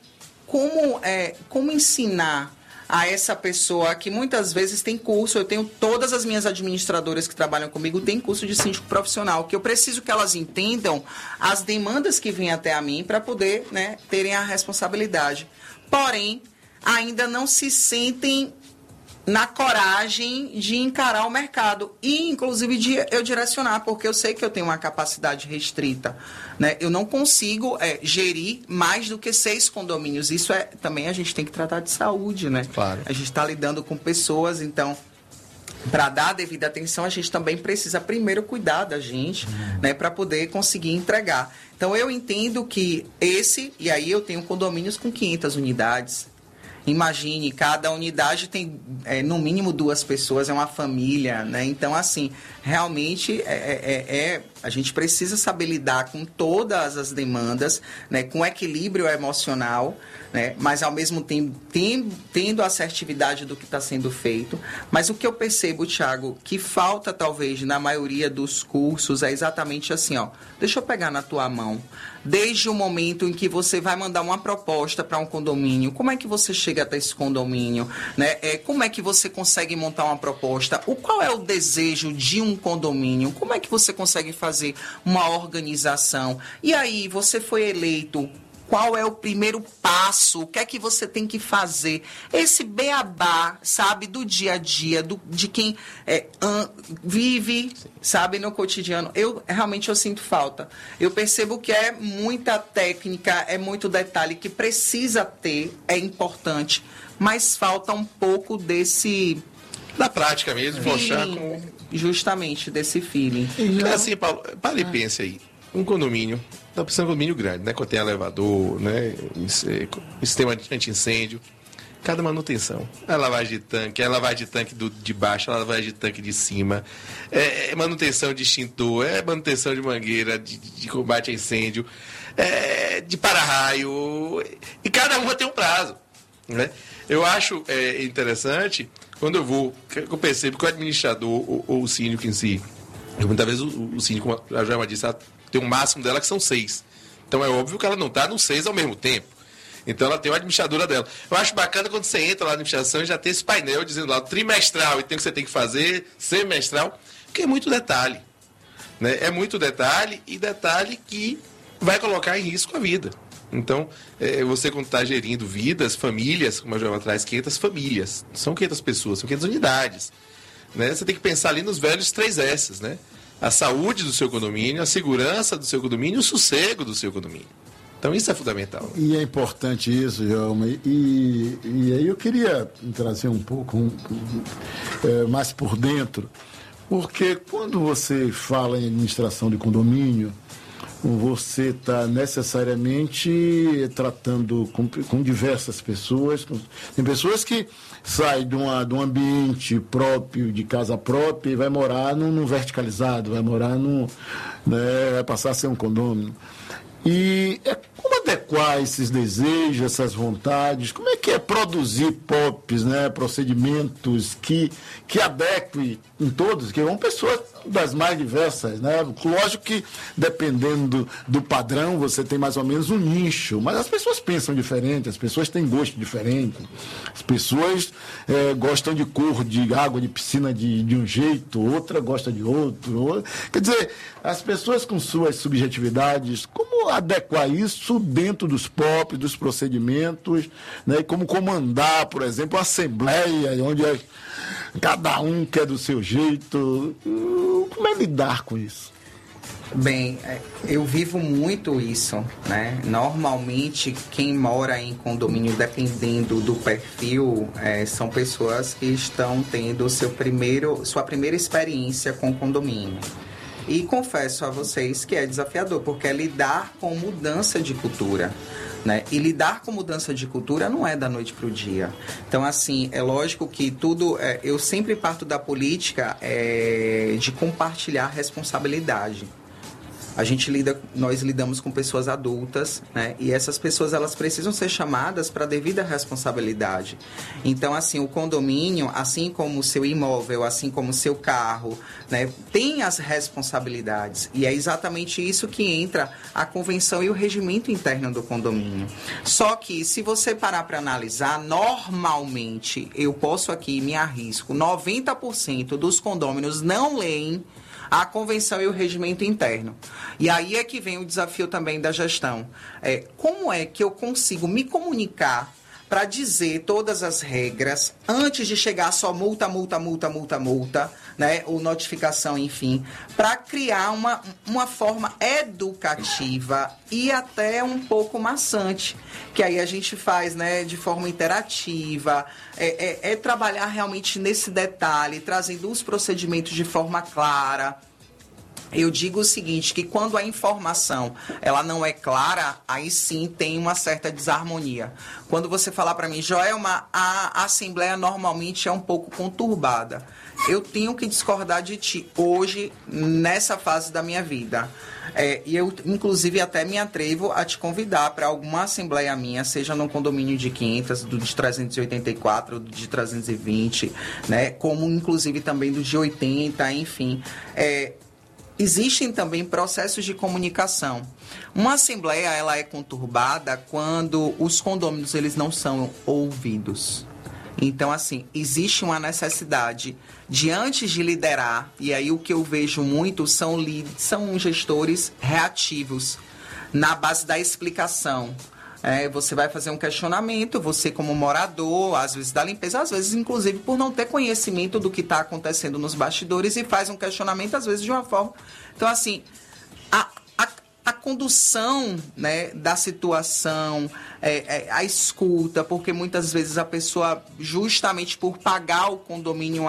como ensinar a essa pessoa que muitas vezes tem curso, eu tenho todas as minhas administradoras que trabalham comigo, tem curso de síndico profissional, que eu preciso que elas entendam as demandas que vêm até a mim para poder, né, terem a responsabilidade. Porém, ainda não se sentem na coragem de encarar o mercado e, inclusive, de eu direcionar, porque eu sei que eu tenho uma capacidade restrita, né? Eu não consigo gerir mais do que 6 condomínios. Isso também a gente tem que tratar de saúde, né?
Claro.
A gente está lidando com pessoas, então, para dar a devida atenção, a gente também precisa primeiro cuidar da gente, né? Para poder conseguir entregar. Então, eu entendo que e aí eu tenho condomínios com 500 unidades. Imagine, cada unidade tem no mínimo 2 pessoas, é uma família, né? Então, assim, realmente a gente precisa saber lidar com todas as demandas, né? Com equilíbrio emocional, né? Mas ao mesmo tempo tendo a assertividade do que está sendo feito. Mas o que eu percebo, Thiago, que falta talvez na maioria dos cursos é exatamente assim, deixa eu pegar na tua mão. Desde o momento em que você vai mandar uma proposta para um condomínio, como é que você chega até esse condomínio? Né? Como é que você consegue montar uma proposta? Qual é o desejo de um condomínio? Como é que você consegue fazer uma organização? E aí, você foi eleito
Qual é o primeiro passo? O que é que você tem que fazer? Esse beabá, sabe, do dia a dia, de quem vive, sabe, no cotidiano. Eu sinto falta. Eu percebo que é muita técnica, é muito detalhe que precisa ter, é importante, mas falta um pouco desse...
Da prática mesmo, mostrar com...
Justamente, desse feeling.
É assim, Paulo, para e pense aí. Um condomínio, está precisando de um condomínio grande, né? Quando tem elevador, né? Sistema anti-incêndio. Cada manutenção. É lavagem de tanque, é lavagem de tanque de baixo, é lavagem de tanque de cima, é manutenção de extintor, é manutenção de mangueira, de combate a incêndio, de para-raio. E cada uma tem um prazo, né? Eu acho interessante, quando eu percebo que o administrador ou o síndico em si, muitas vezes o síndico, como a Joelma disse, ela tem um máximo dela que são 6. Então é óbvio que ela não está nos 6 ao mesmo tempo. Então ela tem uma administradora dela. Eu acho bacana quando você entra lá na administração e já tem esse painel dizendo lá trimestral e tem o que você tem que fazer, semestral, porque é muito detalhe. Né? É muito detalhe e detalhe que vai colocar em risco a vida. Então, você quando está gerindo vidas, famílias, como a Joelma traz, 500 famílias. São 500 pessoas, são 500 unidades. Né? Você tem que pensar ali nos velhos 3 S's, né? A saúde do seu condomínio, a segurança do seu condomínio e o sossego do seu condomínio. Então isso é fundamental.
E é importante isso, Joelma. E aí eu queria trazer um pouco mais por dentro, porque quando você fala em administração de condomínio, você está necessariamente tratando com diversas pessoas. Tem pessoas que saem de um ambiente próprio, de casa própria, e vai morar num verticalizado, vai morar vai passar a ser um condomínio. E como adequar esses desejos, essas vontades? Como é que é produzir POPs, né? Procedimentos que adequem em todos, que são pessoas das mais diversas, né? Lógico que dependendo do padrão você tem mais ou menos um nicho, mas as pessoas pensam diferente, as pessoas têm gosto diferente, as pessoas gostam de cor de água de piscina de um jeito, outra gosta de outro. Quer dizer, as pessoas com suas subjetividades, como adequar isso dentro dos POPs, dos procedimentos, né? E como comandar, por exemplo, a assembleia, onde cada um quer do seu jeito. Como é lidar com isso?
Bem, eu vivo muito isso, né? Normalmente, quem mora em condomínio, dependendo do perfil, são pessoas que estão tendo sua primeira experiência com condomínio. E confesso a vocês que é desafiador, porque é lidar com mudança de cultura. Né? E lidar com mudança de cultura não é da noite para o dia. Então, assim, é lógico que tudo... eu sempre parto da política de compartilhar responsabilidade. Nós lidamos com pessoas adultas, né? E essas pessoas, elas precisam ser chamadas para a devida responsabilidade. Então, assim, o condomínio, assim como o seu imóvel, assim como o seu carro, né, tem as responsabilidades. E é exatamente isso que entra a convenção e o regimento interno do condomínio. Só que, se você parar para analisar, normalmente, eu posso aqui, me arrisco, 90% dos condôminos não leem a convenção e o regimento interno. E aí é que vem o desafio também da gestão. Como é que eu consigo me comunicar para dizer todas as regras antes de chegar só multa, né? Ou notificação, enfim, para criar uma forma educativa e até um pouco maçante, que aí a gente faz, né, de forma interativa, trabalhar realmente nesse detalhe, trazendo os procedimentos de forma clara. Eu digo o seguinte, que quando a informação ela não é clara, aí sim tem uma certa desarmonia. Quando você falar para mim, Joelma, a assembleia normalmente é um pouco conturbada. Eu tenho que discordar de ti hoje, nessa fase da minha vida. E eu, inclusive, até me atrevo a te convidar para alguma assembleia minha, seja num condomínio de 500, do de 384, do de 320, né? Como, inclusive, também do de 80, enfim. Existem também processos de comunicação. Uma assembleia ela é conturbada quando os condôminos eles não são ouvidos. Então, assim, existe uma necessidade de, antes de liderar, e aí o que eu vejo muito são gestores reativos, na base da explicação. Você vai fazer um questionamento, você como morador, às vezes da limpeza, às vezes inclusive por não ter conhecimento do que está acontecendo nos bastidores, e faz um questionamento às vezes de uma forma... Então, assim, a condução, né, da situação, a escuta, porque muitas vezes a pessoa, justamente por pagar o condomínio,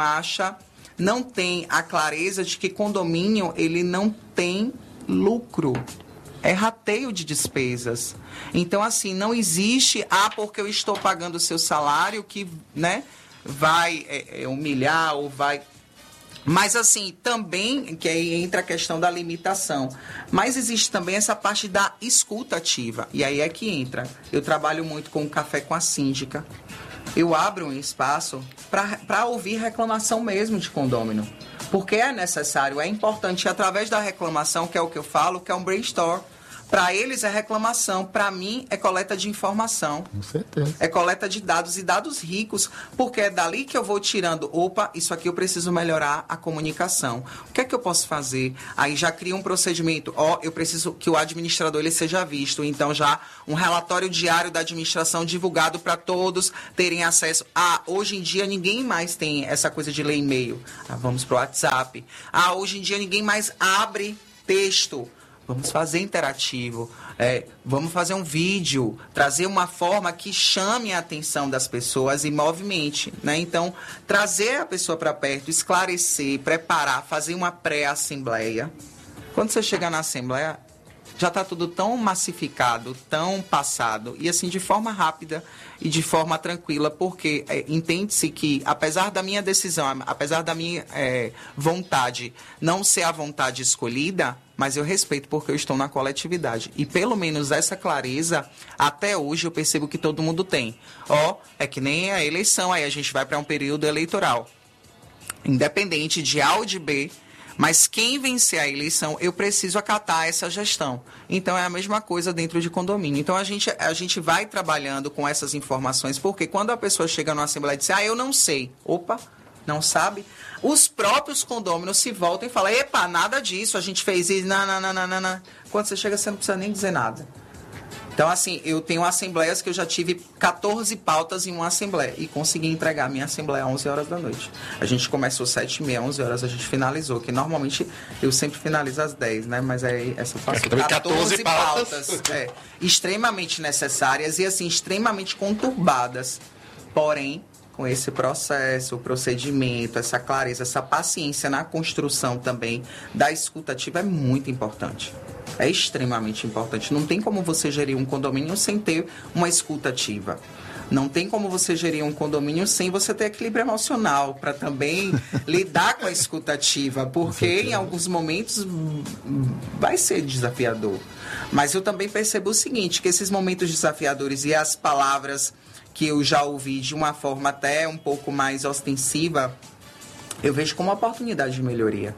não tem a clareza de que condomínio ele não tem lucro. É rateio de despesas. Então, assim, não existe, porque eu estou pagando o seu salário que, né, vai humilhar ou vai... Mas, assim, também, que aí entra a questão da limitação. Mas existe também essa parte da escuta ativa. E aí é que entra. Eu trabalho muito com o Café com a Síndica. Eu abro um espaço para ouvir reclamação mesmo de condômino. Porque é necessário, é importante, através da reclamação, que é o que eu falo, que é um brainstorm. Para eles é reclamação, para mim é coleta de informação.
Com certeza.
É coleta de dados, e dados ricos, porque é dali que eu vou tirando, isso aqui eu preciso melhorar a comunicação. O que é que eu posso fazer? Aí já cria um procedimento, eu preciso que o administrador ele seja visto, então já um relatório diário da administração divulgado para todos terem acesso. Hoje em dia ninguém mais tem essa coisa de ler e-mail. Vamos para o WhatsApp. Hoje em dia ninguém mais abre texto. Vamos fazer interativo, vamos fazer um vídeo, trazer uma forma que chame a atenção das pessoas e movimente, né? Então, trazer a pessoa para perto, esclarecer, preparar, fazer uma pré-assembleia. Quando você chegar na assembleia, já está tudo tão massificado, tão passado, e assim, de forma rápida e de forma tranquila, porque entende-se que, apesar da minha decisão, apesar da minha vontade não ser a vontade escolhida, mas eu respeito porque eu estou na coletividade. E pelo menos essa clareza, até hoje, eu percebo que todo mundo tem. É que nem a eleição, aí a gente vai para um período eleitoral. Independente de A ou de B, mas quem vencer a eleição, eu preciso acatar essa gestão. Então, é a mesma coisa dentro de condomínio. Então, a gente vai trabalhando com essas informações, porque quando a pessoa chega numa assembleia e diz, eu não sei. Não sabe? Os próprios condôminos se voltam e falam, nada disso, a gente fez isso, não. Quando você chega, você não precisa nem dizer nada. Então, assim, eu tenho assembleias que eu já tive 14 pautas em uma assembleia e consegui entregar a minha assembleia às 11 horas da noite. A gente começou às 7h30, 11 horas a gente finalizou, que normalmente eu sempre finalizo às 10, né? Mas aí essa passou 14 pautas extremamente necessárias e, assim, extremamente conturbadas. Porém, com esse processo, o procedimento, essa clareza, essa paciência na construção também da escuta ativa é muito importante. É extremamente importante. Não tem como você gerir um condomínio sem ter uma escuta ativa. Não tem como você gerir um condomínio sem você ter equilíbrio emocional para também lidar com a escuta ativa, porque em alguns momentos vai ser desafiador. Mas eu também percebo o seguinte, que esses momentos desafiadores e as palavras que eu já ouvi de uma forma até um pouco mais ostensiva, eu vejo como uma oportunidade de melhoria.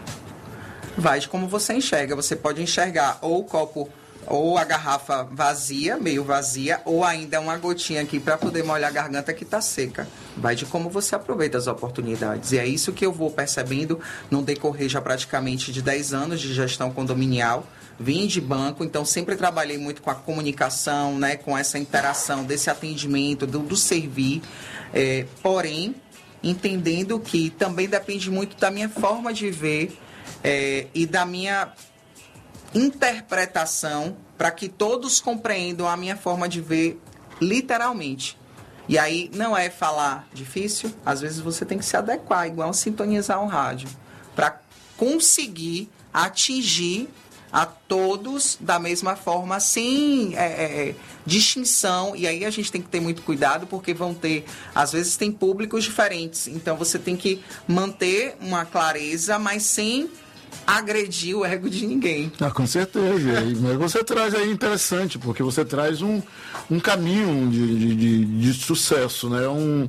Vai de como você enxerga. Você pode enxergar ou o copo, ou a garrafa vazia, meio vazia, ou ainda uma gotinha aqui para poder molhar a garganta que está seca. Vai de como você aproveita as oportunidades. E é isso que eu vou percebendo no decorrer já praticamente de 10 anos de gestão condominial. Vim de banco, então sempre trabalhei muito com a comunicação, né, com essa interação, desse atendimento, do servir. Porém, entendendo que também depende muito da minha forma de ver e da minha interpretação para que todos compreendam a minha forma de ver literalmente. E aí não é falar difícil, às vezes você tem que se adequar, igual sintonizar um rádio, para conseguir atingir a todos da mesma forma, sem distinção. E aí a gente tem que ter muito cuidado, porque às vezes tem públicos diferentes. Então você tem que manter uma clareza, mas sem agredir o ego de ninguém.
Com certeza. Mas você traz aí interessante, porque você traz um caminho de sucesso, né?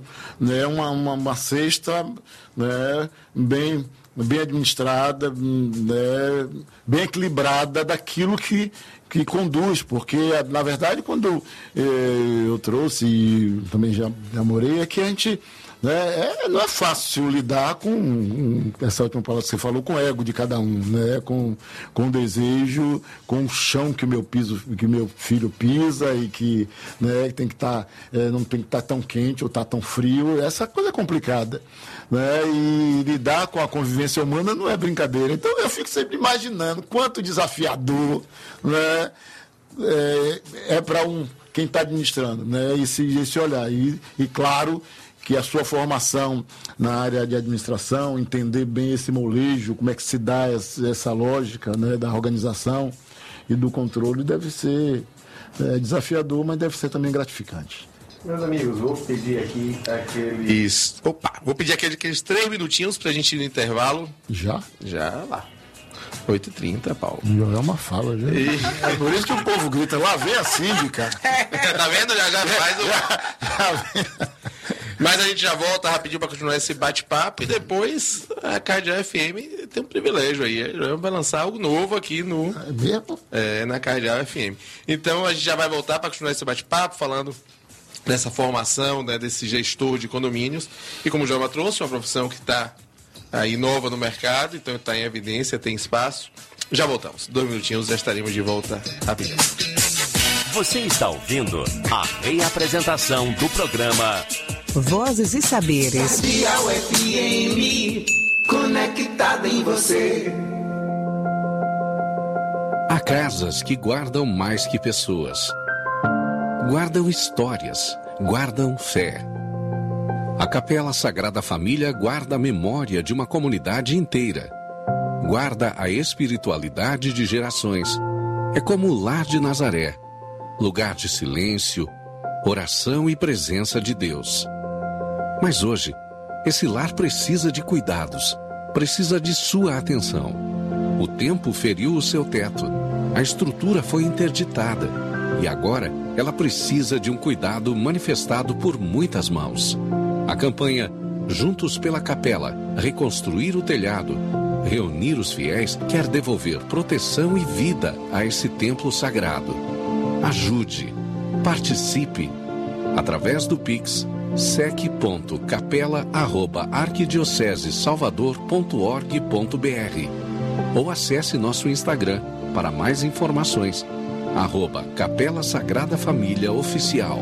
Uma cesta, né? bem administrada, né? Bem equilibrada daquilo que conduz, porque, na verdade, quando eu trouxe e também já namorei, é que a gente... não é fácil lidar com essa última palavra que você falou, com o ego de cada um, né? Com o desejo, com o chão que o meu filho pisa e que, né, tem que estar, não tem que estar tão quente ou estar tão frio. Essa coisa é complicada, né? E lidar com a convivência humana não é brincadeira. Então eu fico sempre imaginando quanto desafiador, né, para quem está administrando, né? Esse olhar. E claro, que a sua formação na área de administração, entender bem esse molejo, como é que se dá essa lógica, né, da organização e do controle, deve ser desafiador, mas deve ser também gratificante.
Meus amigos, vou pedir aqui vou pedir aqueles 3 minutinhos pra gente ir no intervalo.
Já?
Já, lá. 8h30, Paulo.
Já é uma fala, já. É por isso que o povo grita, lá vem a síndica.
Tá vendo? Já faz o... Mas a gente já volta rapidinho para continuar esse bate-papo e depois a Cardeal FM tem um privilégio aí. A gente vai lançar algo novo aqui na Cardeal FM. Então a gente já vai voltar para continuar esse bate-papo falando dessa formação, né, desse gestor de condomínios. E como o Joelma trouxe, uma profissão que está aí nova no mercado, então está em evidência, tem espaço. Já voltamos. 2 minutinhos, já estaremos de volta rapidinho.
Você está ouvindo a reapresentação do programa
Vozes e Saberes.
Cardeal FM, conectada em você.
Há casas que guardam mais que pessoas. Guardam histórias, guardam fé. A Capela Sagrada Família guarda a memória de uma comunidade inteira. Guarda a espiritualidade de gerações. É como o Lar de Nazaré, lugar de silêncio, oração e presença de Deus. Mas hoje, esse lar precisa de cuidados, precisa de sua atenção. O tempo feriu o seu teto, a estrutura foi interditada e agora ela precisa de um cuidado manifestado por muitas mãos. A campanha Juntos pela Capela, reconstruir o telhado, reunir os fiéis, quer devolver proteção e vida a esse templo sagrado. Ajude, participe, através do Pix sec.capela@arquidiocesesalvador.org.br ou acesse nosso Instagram para mais informações, @Capela Sagrada Família Oficial.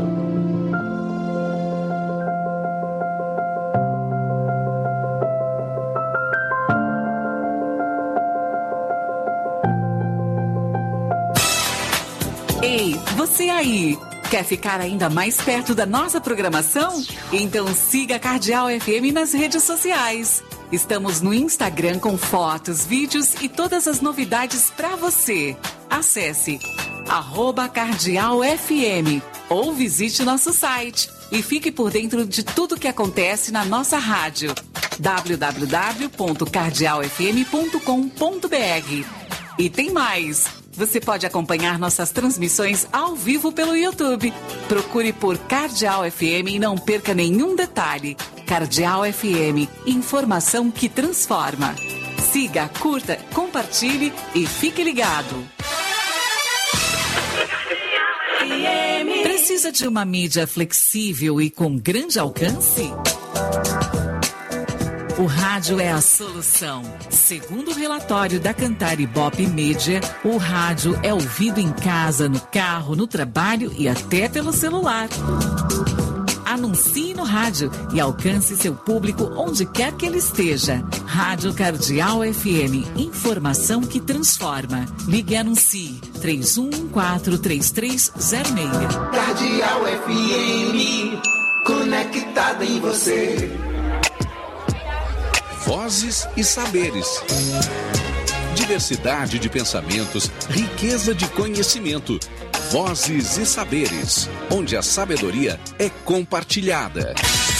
Ei, você aí! Quer ficar ainda mais perto da nossa programação? Então siga a Cardeal FM nas redes sociais. Estamos no Instagram com fotos, vídeos e todas as novidades para você. Acesse @CardealFM ou visite nosso site e fique por dentro de tudo que acontece na nossa rádio. www.cardealfm.com.br. E tem mais! Você pode acompanhar nossas transmissões ao vivo pelo YouTube. Procure por Cardeal FM e não perca nenhum detalhe. Cardeal FM, informação que transforma. Siga, curta, compartilhe e fique ligado. Precisa de uma mídia flexível e com grande alcance? O rádio é a solução. Segundo o relatório da Cantar Ibope Média, o rádio é ouvido em casa, no carro, no trabalho e até pelo celular. Anuncie no rádio e alcance seu público onde quer que ele esteja. Rádio Cardeal FM, informação que transforma. Ligue e anuncie 31143306.
Cardeal FM, conectada em você.
Vozes e Saberes. Diversidade de pensamentos, riqueza de conhecimento. Vozes e Saberes, onde a sabedoria é compartilhada.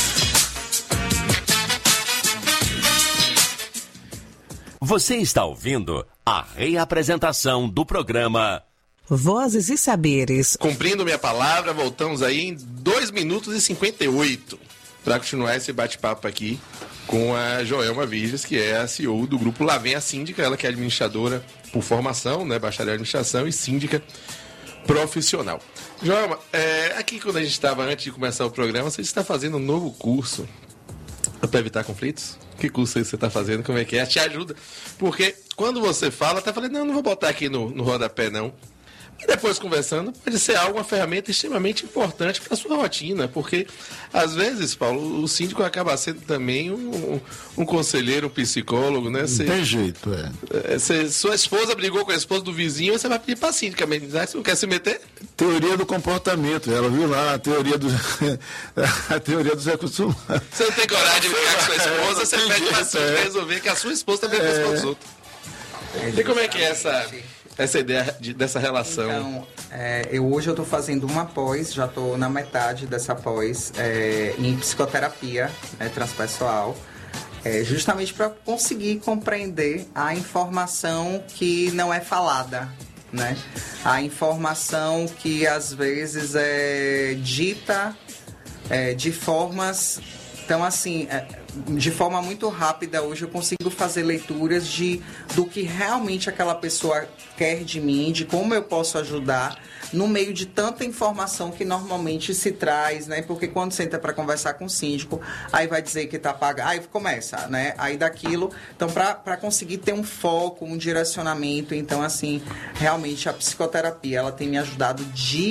Você está ouvindo a reapresentação do programa
Vozes e Saberes.
Cumprindo minha palavra, voltamos aí em 2 minutos e 58 para continuar esse bate-papo aqui com a Joelma Virges, que é a CEO do grupo Lá Vem a Síndica, ela que é administradora por formação, né, bacharel em administração e síndica profissional. Joelma, aqui quando a gente estava, antes de começar o programa, você está fazendo um novo curso para evitar conflitos? Que curso aí você está fazendo? Como é que é? Te ajuda? Porque quando você fala, até falei, não vou botar aqui no rodapé, não. E depois conversando, pode ser uma ferramenta extremamente importante para a sua rotina, porque às vezes, Paulo, o síndico acaba sendo também um conselheiro, um psicólogo, né?
Não tem jeito,
Sua esposa brigou com a esposa do vizinho, você vai pedir para a síndica, mas você não quer se meter?
Teoria do comportamento, ela viu lá a teoria dos recursos humanos.
Você não tem coragem de brigar com sua esposa, você pede para a síndica resolver que a sua esposa também fez com os outros. E como é que é essa ideia dessa relação?
Então, hoje eu estou fazendo uma pós, já estou na metade dessa pós em psicoterapia transpessoal, justamente para conseguir compreender a informação que não é falada, né? A informação que às vezes é dita de formas... Então, assim, de forma muito rápida, hoje eu consigo fazer leituras do que realmente aquela pessoa quer de mim, de como eu posso ajudar, no meio de tanta informação que normalmente se traz, né? Porque quando senta para conversar com o síndico, aí vai dizer que tá pagando, aí começa, né? Aí daquilo, então para conseguir ter um foco, um direcionamento, então assim, realmente a psicoterapia, ela tem me ajudado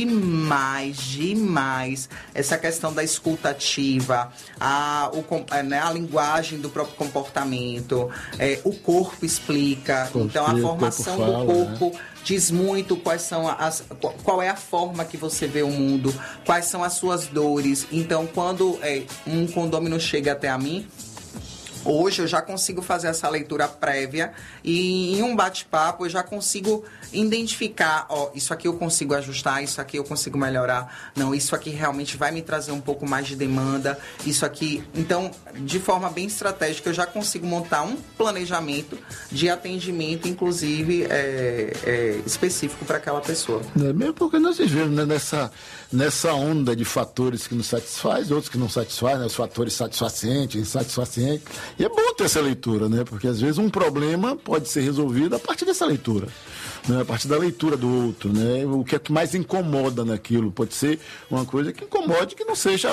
demais, essa questão da escuta ativa, a linguagem do próprio comportamento, o corpo explica, então a formação do corpo, né? Diz muito qual é a forma que você vê o mundo, quais são as suas dores. Então, quando um condômino chega até a mim, hoje eu já consigo fazer essa leitura prévia e em um bate-papo eu já consigo identificar, isso aqui eu consigo ajustar, isso aqui eu consigo melhorar, não, isso aqui realmente vai me trazer um pouco mais de demanda, isso aqui... Então, de forma bem estratégica, eu já consigo montar um planejamento de atendimento, inclusive específico para aquela pessoa.
Mesmo porque nós vivemos, né, nessa onda de fatores que nos satisfaz, outros que não satisfazem, né, os fatores satisfacientes, insatisfacientes. E é bom ter essa leitura, né? Porque às vezes um problema pode ser resolvido a partir dessa leitura, né? A partir da leitura do outro, né? O que é que mais incomoda naquilo? Pode ser uma coisa que incomode, que não seja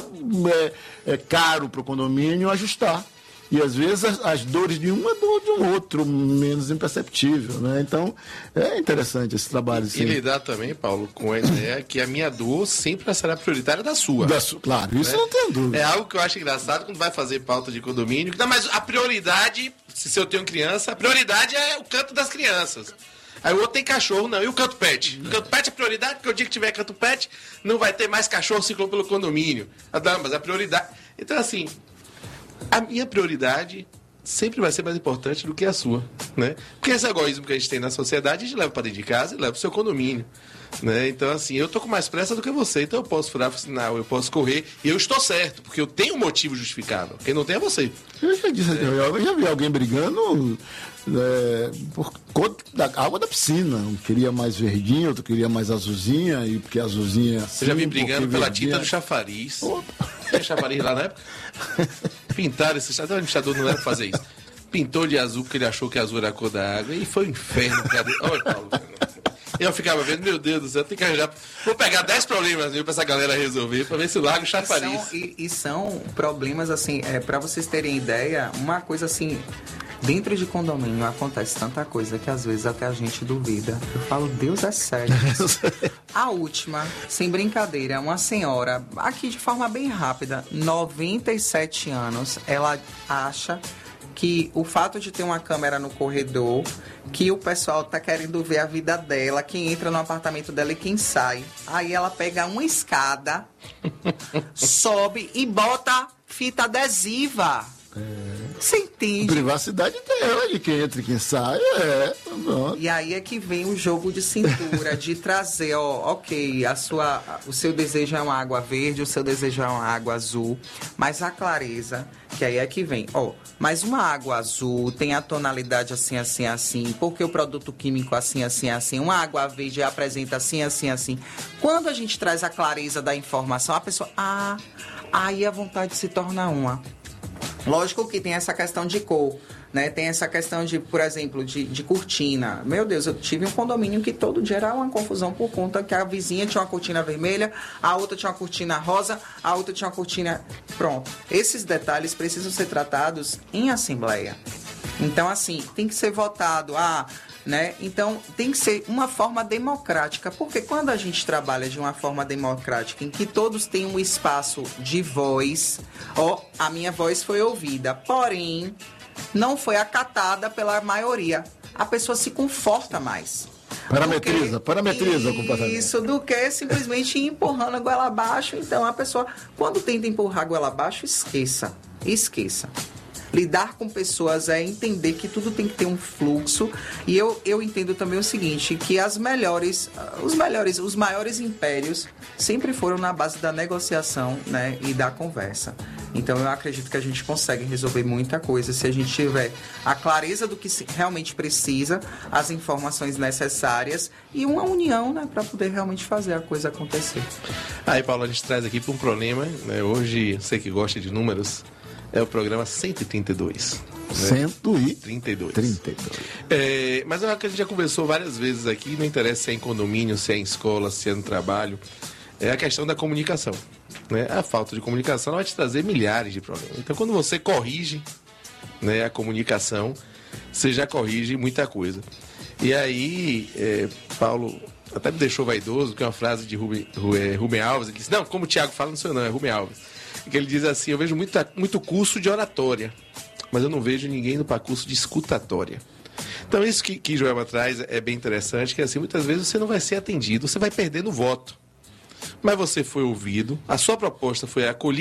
caro para o condomínio ajustar. E às vezes as dores de um é dor de um outro, menos imperceptível, né? Então é interessante esse trabalho.
E lidar também, Paulo, com a ideia que a minha dor sempre será prioritária da sua.
Claro, isso não tem dúvida.
É algo que eu acho engraçado quando vai fazer pauta de condomínio. Não, mas a prioridade, se eu tenho criança, a prioridade é o canto das crianças. Aí o outro tem cachorro, não. E o canto pet? O canto pet é prioridade, porque o dia que tiver canto pet, não vai ter mais cachorro circulando pelo condomínio. Mas a prioridade... Então, assim... A minha prioridade sempre vai ser mais importante do que a sua, né? Porque esse egoísmo que a gente tem na sociedade, a gente leva para dentro de casa e leva para o seu condomínio, né? Então, assim, eu tô com mais pressa do que você, então eu posso furar o sinal, eu posso correr, e eu estou certo, porque eu tenho um motivo justificável. Quem não tem é você.
Eu já vi alguém brigando por conta da água da piscina. Um queria mais verdinho, outro queria mais azulzinha, e porque azulzinha...
Assim, eu já vi brigando pela tinta do chafariz. Tinha chafariz lá na época? Pintaram esse... Até o administrador não era fazer isso. Pintou de azul porque ele achou que azul era a cor da água, e foi um inferno. Olha, Paulo... Eu ficava vendo, meu Deus do céu, tem que arranjar. Vou pegar 10 problemas pra essa galera resolver, pra ver se larga o chafariz.
São problemas, assim, pra vocês terem ideia, uma coisa assim, dentro de condomínio acontece tanta coisa que às vezes até a gente duvida. Eu falo, Deus é sério. A última, sem brincadeira, uma senhora, aqui de forma bem rápida, 97 anos, ela acha que o fato de ter uma câmera no corredor, que o pessoal tá querendo ver a vida dela, quem entra no apartamento dela e quem sai. Aí ela pega uma escada, sobe e bota fita adesiva. Você entende?
Privacidade dela, de quem entra e quem sai,
E aí é que vem o jogo de cintura, de trazer, ok, o seu desejo é uma água verde, o seu desejo é uma água azul, mas a clareza, que aí é que vem, mas uma água azul tem a tonalidade assim, assim, assim, porque o produto químico assim, assim, assim, uma água verde apresenta assim, assim, assim. Quando a gente traz a clareza da informação, a pessoa, aí a vontade se torna uma. Lógico que tem essa questão de cor, né? Tem essa questão de, por exemplo, de cortina. Meu Deus, eu tive um condomínio que todo dia era uma confusão por conta que a vizinha tinha uma cortina vermelha, a outra tinha uma cortina rosa, a outra tinha uma cortina... Pronto. Esses detalhes precisam ser tratados em assembleia. Então, assim, tem que ser votado, né? Então, tem que ser uma forma democrática, porque quando a gente trabalha de uma forma democrática, em que todos têm um espaço de voz, a minha voz foi ouvida, porém, não foi acatada pela maioria. A pessoa se conforta mais.
Parametriza o comportamento.
Isso, do que simplesmente ir empurrando a goela abaixo. Então, a pessoa, quando tenta empurrar a goela abaixo, esqueça. Lidar com pessoas é entender que tudo tem que ter um fluxo. E eu entendo também o seguinte, que os maiores impérios sempre foram na base da negociação, né, e da conversa. Então eu acredito que a gente consegue resolver muita coisa se a gente tiver a clareza do que realmente precisa, as informações necessárias e uma união, né, para poder realmente fazer a coisa acontecer.
Aí, Paulo, a gente traz aqui para um problema, né? Hoje, você que gosta de números, é o programa 132. Né? 132. Mas é uma que a gente já conversou várias vezes aqui, não interessa se é em condomínio, se é em escola, se é no trabalho, é a questão da comunicação. Né? A falta de comunicação vai te trazer milhares de problemas. Então, quando você corrige, né, a comunicação, você já corrige muita coisa. E aí, Paulo até me deixou vaidoso, que é uma frase de Rubem Alves, ele disse, não, como o Thiago fala, não sei não, é Rubem Alves. Que ele diz assim, eu vejo muito curso de oratória, mas eu não vejo ninguém indo para curso de escutatória. Então isso que Joelma traz é bem interessante, que assim, muitas vezes você não vai ser atendido, você vai perdendo voto. Mas você foi ouvido, a sua proposta foi acolhida,